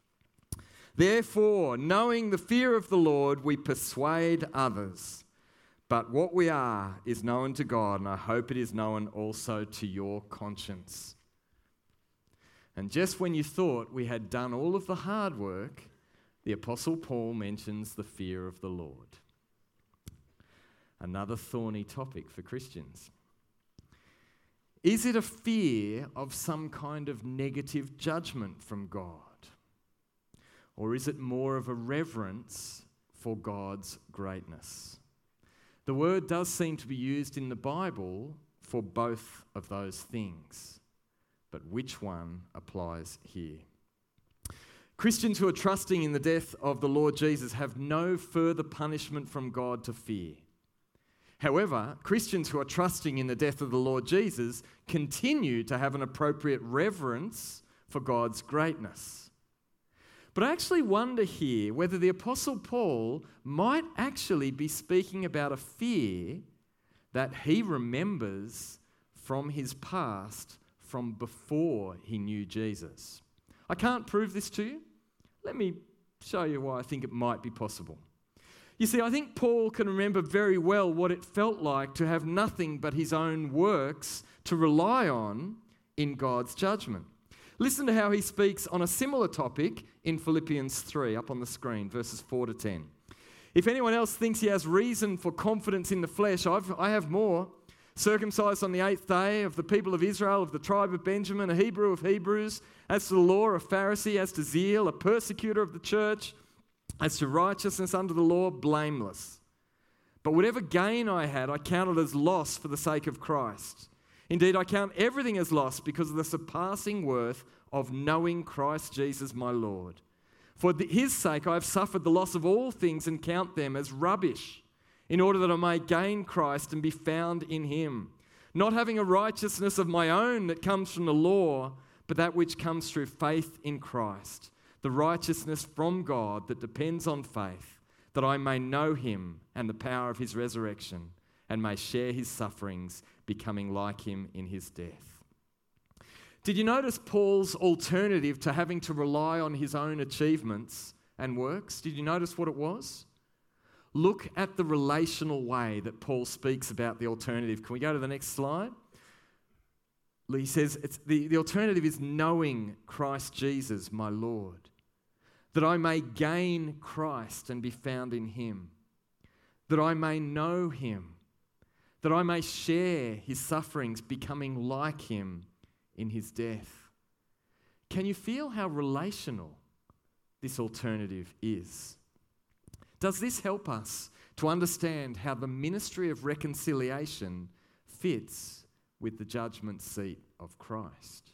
Therefore, knowing the fear of the Lord, we persuade others. But what we are is known to God, and I hope it is known also to your conscience. And just when you thought we had done all of the hard work, the Apostle Paul mentions the fear of the Lord. Another thorny topic for Christians. Is it a fear of some kind of negative judgment from God? Or is it more of a reverence for God's greatness? The word does seem to be used in the Bible for both of those things. But which one applies here? Christians who are trusting in the death of the Lord Jesus have no further punishment from God to fear. However, Christians who are trusting in the death of the Lord Jesus continue to have an appropriate reverence for God's greatness. But I actually wonder here whether the Apostle Paul might actually be speaking about a fear that he remembers from his past, from before he knew Jesus. I can't prove this to you. Let me show you why I think it might be possible. You see, I think Paul can remember very well what it felt like to have nothing but his own works to rely on in God's judgment. Listen to how he speaks on a similar topic in Philippians 3, up on the screen, verses 4 to 10. If anyone else thinks he has reason for confidence in the flesh, I have more. Circumcised on the 8th day, of the people of Israel, of the tribe of Benjamin, a Hebrew of Hebrews, as to the law, a Pharisee, as to zeal, a persecutor of the church, as to righteousness under the law, blameless. But whatever gain I had, I counted as loss for the sake of Christ. Indeed, I count everything as loss because of the surpassing worth of knowing Christ Jesus my Lord. For his sake I have suffered the loss of all things and count them as rubbish, in order that I may gain Christ and be found in him, not having a righteousness of my own that comes from the law, but that which comes through faith in Christ, the righteousness from God that depends on faith, that I may know him and the power of his resurrection, and may share his sufferings, becoming like him in his death. Did you notice Paul's alternative to having to rely on his own achievements and works? Did you notice what it was? Look at the relational way that Paul speaks about the alternative. Can we go to the next slide? He says the alternative is knowing Christ Jesus, my Lord, that I may gain Christ and be found in him, that I may know him, that I may share his sufferings, becoming like him in his death. Can you feel how relational this alternative is? Does this help us to understand how the ministry of reconciliation fits with the judgment seat of Christ?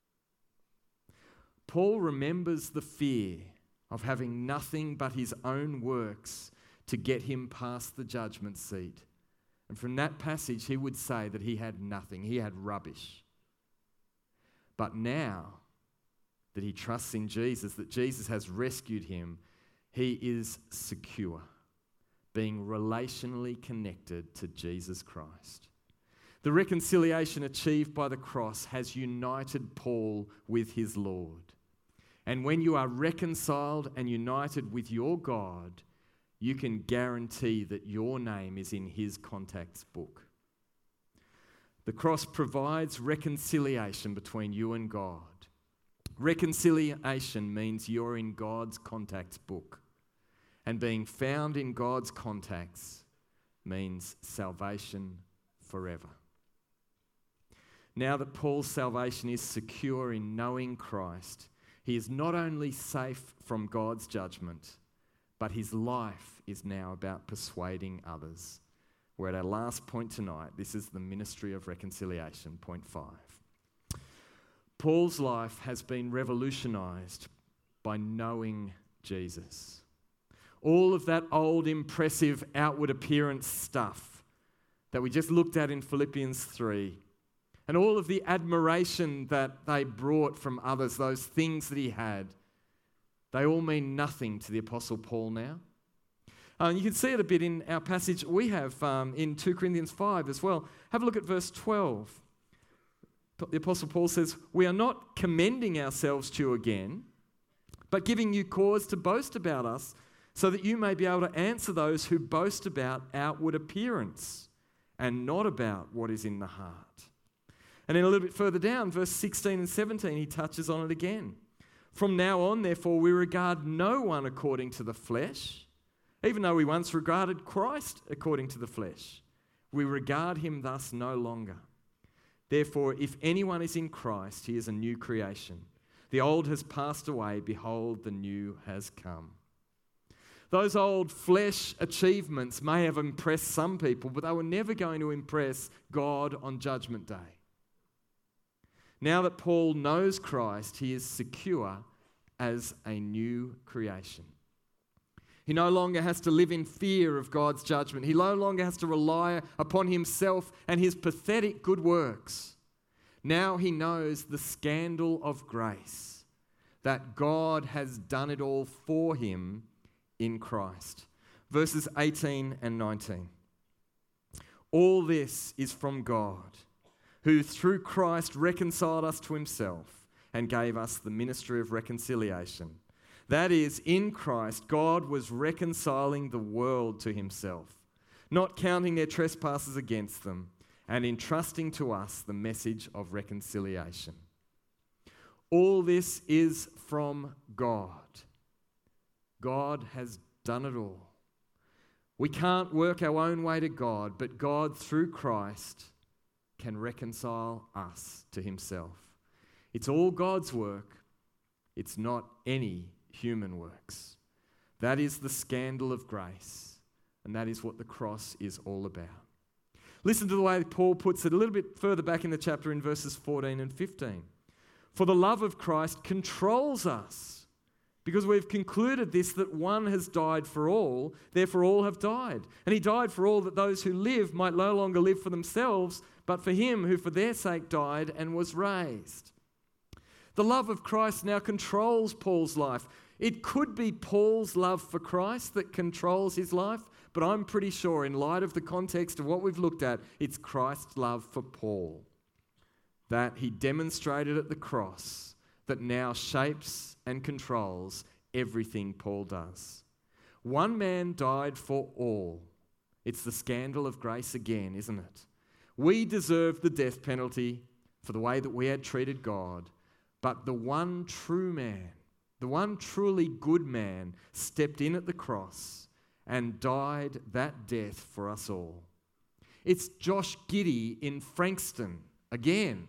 Paul remembers the fear of having nothing but his own works to get him past the judgment seat. And from that passage, he would say that he had nothing, he had rubbish. But now that he trusts in Jesus, that Jesus has rescued him, he is secure, being relationally connected to Jesus Christ. The reconciliation achieved by the cross has united Paul with his Lord. And when you are reconciled and united with your God, you can guarantee that your name is in his contacts book. The cross provides reconciliation between you and God. Reconciliation means you're in God's contacts book. And being found in God's contacts means salvation forever. Now that Paul's salvation is secure in knowing Christ, he is not only safe from God's judgment, but his life is now about persuading others. We're at our last point tonight. This is the ministry of reconciliation, point 5. Paul's life has been revolutionized by knowing Jesus. All of that old, impressive, outward appearance stuff that we just looked at in Philippians 3, and all of the admiration that they brought from others, those things that he had, they all mean nothing to the Apostle Paul now. You can see it a bit in our passage we have in 2 Corinthians 5 as well. Have a look at verse 12. The Apostle Paul says, "We are not commending ourselves to you again, but giving you cause to boast about us, so that you may be able to answer those who boast about outward appearance and not about what is in the heart." And then a little bit further down, verse 16 and 17, he touches on it again. "From now on, therefore, we regard no one according to the flesh, even though we once regarded Christ according to the flesh. We regard him thus no longer. Therefore, if anyone is in Christ, he is a new creation. The old has passed away, behold, the new has come." Those old flesh achievements may have impressed some people, but they were never going to impress God on Judgment Day. Now that Paul knows Christ, he is secure as a new creation. He no longer has to live in fear of God's judgment. He no longer has to rely upon himself and his pathetic good works. Now he knows the scandal of grace, that God has done it all for him in Christ. Verses 18 and 19. "All this is from God, who through Christ reconciled us to himself and gave us the ministry of reconciliation. That is, in Christ, God was reconciling the world to himself, not counting their trespasses against them, and entrusting to us the message of reconciliation." All this is from God. God has done it all. We can't work our own way to God, but God, through Christ, can reconcile us to himself. It's all God's work. It's not any human works. That is the scandal of grace, and that is what the cross is all about. Listen to the way Paul puts it a little bit further back in the chapter in verses 14 and 15. For the love of Christ controls us, because we've concluded this, that one has died for all, therefore all have died. And he died for all, that those who live might no longer live for themselves, but for him who for their sake died and was raised. The love of Christ now controls Paul's life. It could be Paul's love for Christ that controls his life, but I'm pretty sure in light of the context of what we've looked at, it's Christ's love for Paul that he demonstrated at the cross that now shapes and controls everything Paul does. One man died for all. It's the scandal of grace again, isn't it? We deserved the death penalty for the way that we had treated God, but the one true man, the one truly good man, stepped in at the cross and died that death for us all. It's Josh Giddy in Frankston again.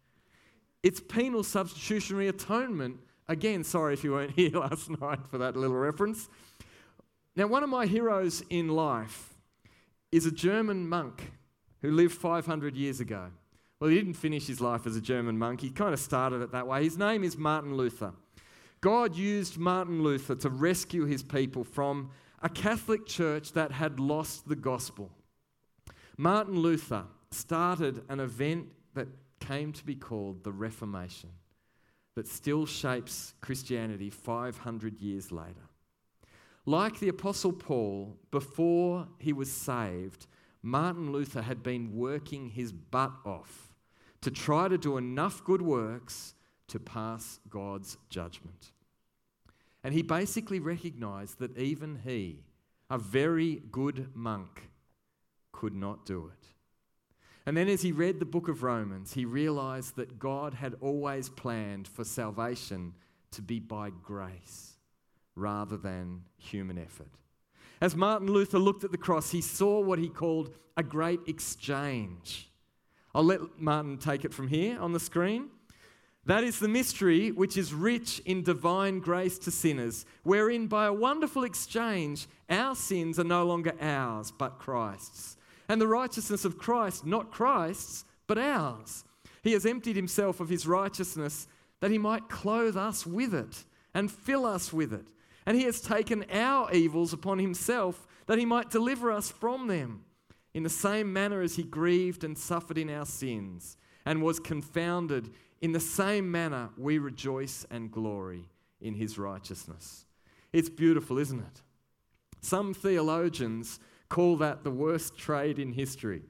It's penal substitutionary atonement again. Sorry if you weren't here last night for that little reference. Now, one of my heroes in life is a German monk who lived 500 years ago. Well, he didn't finish his life as a German monk. He kind of started it that way. His name is Martin Luther. God used Martin Luther to rescue his people from a Catholic church that had lost the gospel. Martin Luther started an event that came to be called the Reformation, that still shapes Christianity 500 years later. Like the Apostle Paul, before he was saved, Martin Luther had been working his butt off to try to do enough good works to pass God's judgment. And he basically recognized that even he, a very good monk, could not do it. And then as he read the book of Romans, he realized that God had always planned for salvation to be by grace rather than human effort. As Martin Luther looked at the cross, he saw what he called a great exchange. I'll let Martin take it from here on the screen. That is the mystery which is rich in divine grace to sinners, wherein by a wonderful exchange our sins are no longer ours, but Christ's. And the righteousness of Christ, not Christ's, but ours. He has emptied himself of his righteousness that he might clothe us with it and fill us with it. And he has taken our evils upon himself that he might deliver us from them, in the same manner as he grieved and suffered in our sins and was confounded. In the same manner we rejoice and glory in his righteousness. It's beautiful, isn't it? Some theologians call that the worst trade in history.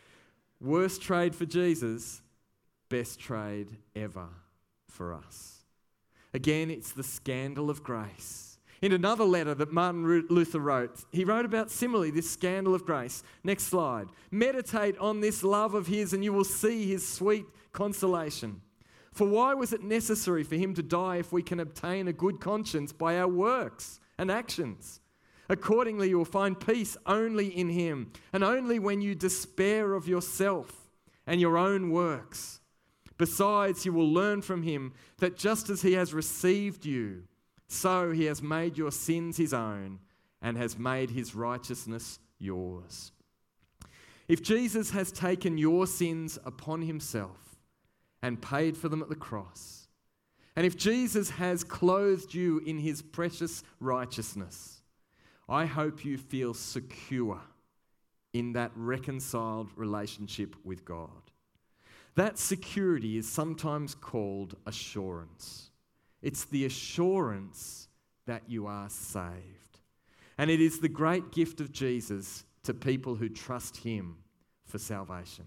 Worst trade for Jesus, best trade ever for us. Again, it's the scandal of grace. In another letter that Martin Luther wrote, he wrote about similarly this scandal of grace. Next slide. Meditate on this love of his and you will see his sweet consolation. For why was it necessary for him to die if we can obtain a good conscience by our works and actions? Accordingly, you will find peace only in him, and only when you despair of yourself and your own works. Besides, you will learn from him that just as he has received you, so he has made your sins his own and has made his righteousness yours. If Jesus has taken your sins upon himself and paid for them at the cross, and if Jesus has clothed you in his precious righteousness, I hope you feel secure in that reconciled relationship with God. That security is sometimes called assurance. It's the assurance that you are saved. And it is the great gift of Jesus to people who trust him for salvation.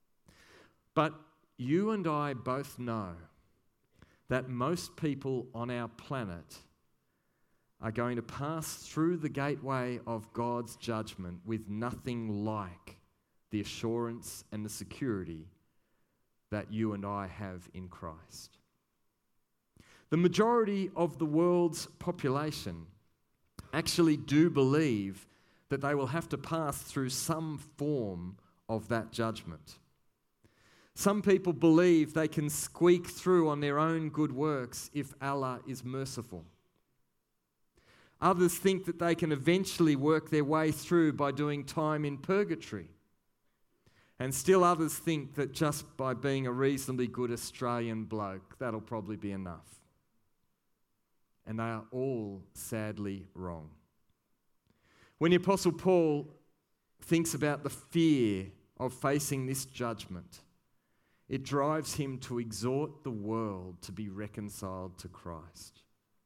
But you and I both know that most people on our planet are going to pass through the gateway of God's judgment with nothing like the assurance and the security that you and I have in Christ. The majority of the world's population actually do believe that they will have to pass through some form of that judgment. Some people believe they can squeak through on their own good works if Allah is merciful. Others think that they can eventually work their way through by doing time in purgatory. And still others think that just by being a reasonably good Australian bloke, that'll probably be enough. And they are all sadly wrong. When the Apostle Paul thinks about the fear of facing this judgment, it drives him to exhort the world to be reconciled to Christ.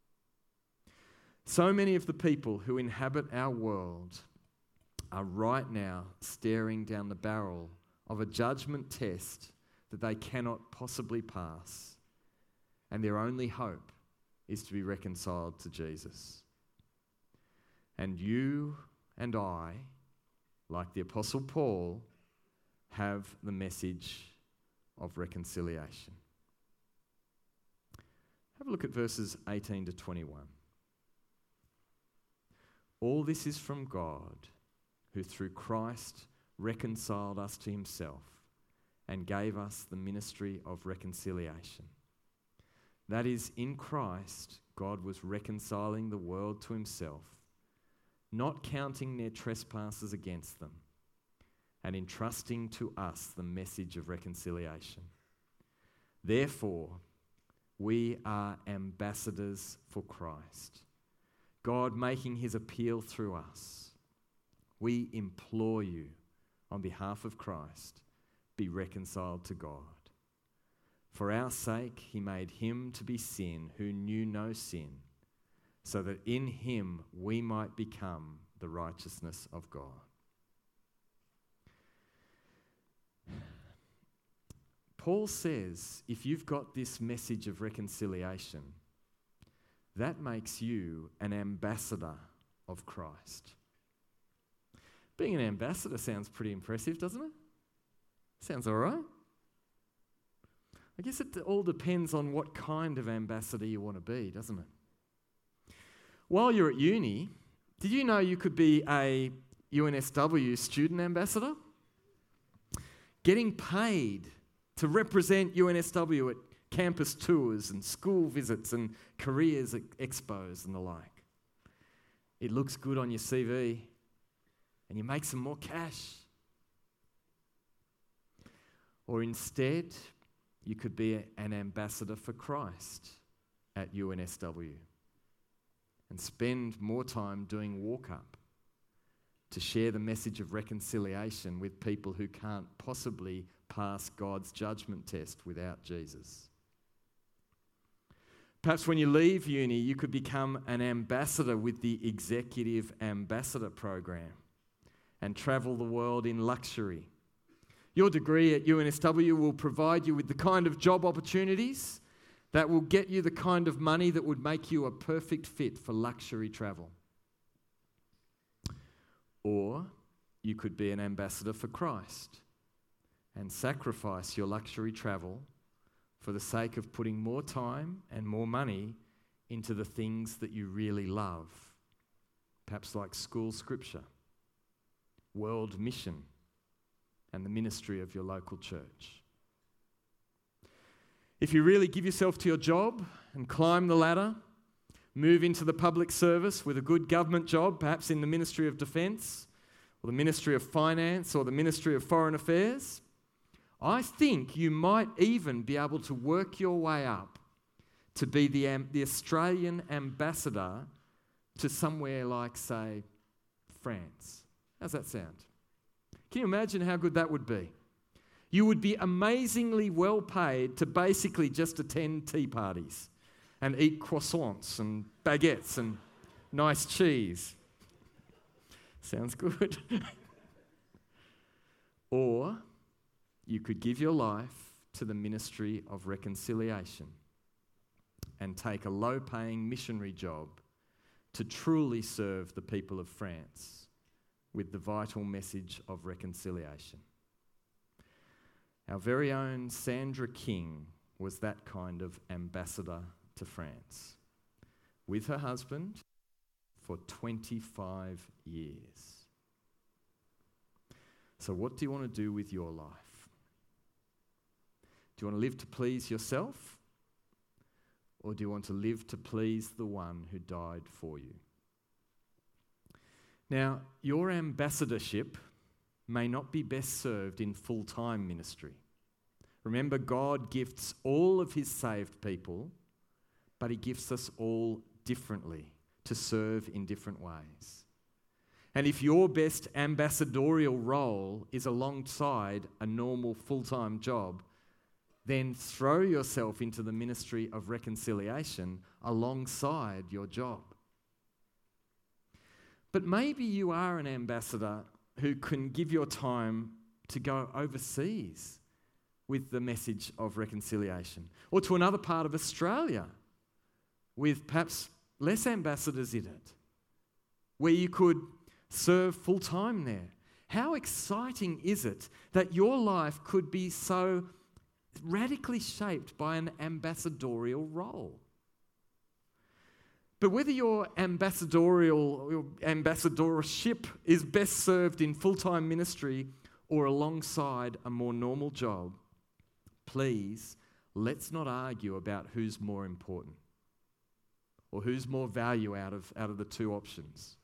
So many of the people who inhabit our world are right now staring down the barrel of a judgment test that they cannot possibly pass, and their only hope is to be reconciled to Jesus. And you and I, like the Apostle Paul, have the message of reconciliation. Have a look at verses 18 to 21. All this is from God, who through Christ reconciled us to himself and gave us the ministry of reconciliation. That is, in Christ, God was reconciling the world to himself, not counting their trespasses against them, and entrusting to us the message of reconciliation. Therefore, we are ambassadors for Christ, God making his appeal through us. We implore you, on behalf of Christ, be reconciled to God. For our sake, he made him to be sin who knew no sin, so that in him we might become the righteousness of God. Paul says, if you've got this message of reconciliation, that makes you an ambassador of Christ. Being an ambassador sounds pretty impressive, doesn't it? Sounds all right. I guess it all depends on what kind of ambassador you want to be, doesn't it? While you're at uni, did you know you could be a UNSW student ambassador? Getting paid to represent UNSW at campus tours and school visits and careers expos and the like. It looks good on your CV and you make some more cash. Or instead, you could be an ambassador for Christ at UNSW and spend more time doing walk-up to share the message of reconciliation with people who can't possibly pass God's judgment test without Jesus. Perhaps when you leave uni, you could become an ambassador with the Executive Ambassador Program and travel the world in luxury. Your degree at UNSW will provide you with the kind of job opportunities that will get you the kind of money that would make you a perfect fit for luxury travel. Or you could be an ambassador for Christ and sacrifice your luxury travel for the sake of putting more time and more money into the things that you really love, perhaps like school scripture, world mission, and the ministry of your local church. If you really give yourself to your job and climb the ladder, move into the public service with a good government job, perhaps in the Ministry of Defence, or the Ministry of Finance, or the Ministry of Foreign Affairs, I think you might even be able to work your way up to be the Australian ambassador to somewhere like, say, France. How's that sound? Can you imagine how good that would be? You would be amazingly well paid to basically just attend tea parties and eat croissants and baguettes and nice cheese. Sounds good. Or you could give your life to the ministry of reconciliation and take a low-paying missionary job to truly serve the people of France with the vital message of reconciliation. Our very own Sandra King was that kind of ambassador to France, with her husband for 25 years. So what do you want to do with your life? Do you want to live to please yourself? Or do you want to live to please the one who died for you? Now, your ambassadorship may not be best served in full-time ministry. Remember, God gifts all of his saved people, but he gifts us all differently to serve in different ways. And if your best ambassadorial role is alongside a normal full-time job, then throw yourself into the ministry of reconciliation alongside your job. But maybe you are an ambassador who can give your time to go overseas with the message of reconciliation, or to another part of Australia with perhaps less ambassadors in it, where you could serve full-time there. How exciting is it that your life could be so radically shaped by an ambassadorial role? But whether your ambassadorship is best served in full-time ministry or alongside a more normal job, please, let's not argue about who's more important or who's more value out of the two options.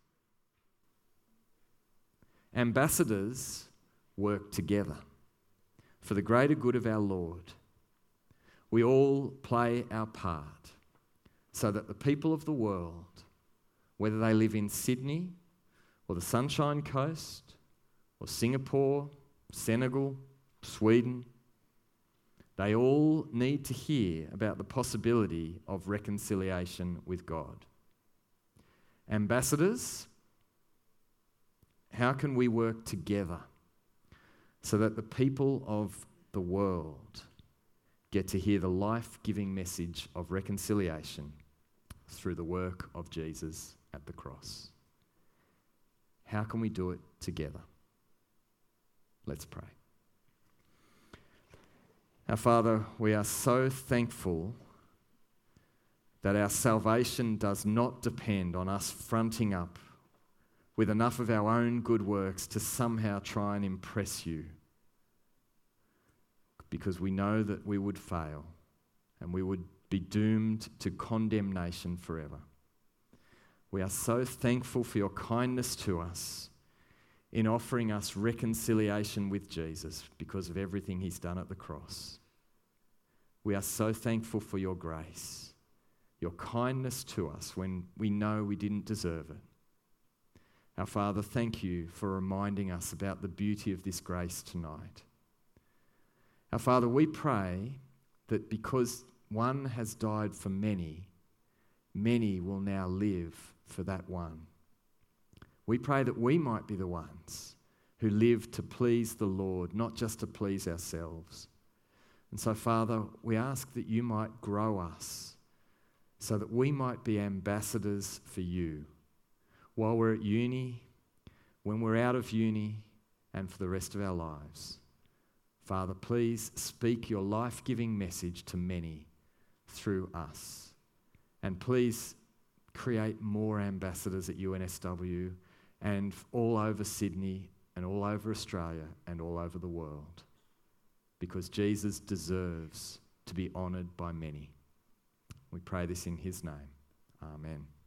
Ambassadors work together for the greater good of our Lord. We all play our part so that the people of the world, whether they live in Sydney or the Sunshine Coast or Singapore, Senegal, Sweden, they all need to hear about the possibility of reconciliation with God. Ambassadors, how can we work together so that the people of the world get to hear the life-giving message of reconciliation through the work of Jesus at the cross? How can we do it together? Let's pray. Our Father, we are so thankful that our salvation does not depend on us fronting up with enough of our own good works to somehow try and impress you, because we know that we would fail and we would be doomed to condemnation forever. We are so thankful for your kindness to us in offering us reconciliation with Jesus because of everything he's done at the cross. We are so thankful for your grace, your kindness to us when we know we didn't deserve it. Our Father, thank you for reminding us about the beauty of this grace tonight. Our Father, we pray that because one has died for many, many will now live for that one. We pray that we might be the ones who live to please the Lord, not just to please ourselves. And so, Father, we ask that you might grow us so that we might be ambassadors for you while we're at uni, when we're out of uni, and for the rest of our lives. Father, please speak your life-giving message to many through us. And please create more ambassadors at UNSW and all over Sydney and all over Australia and all over the world, because Jesus deserves to be honoured by many. We pray this in his name. Amen.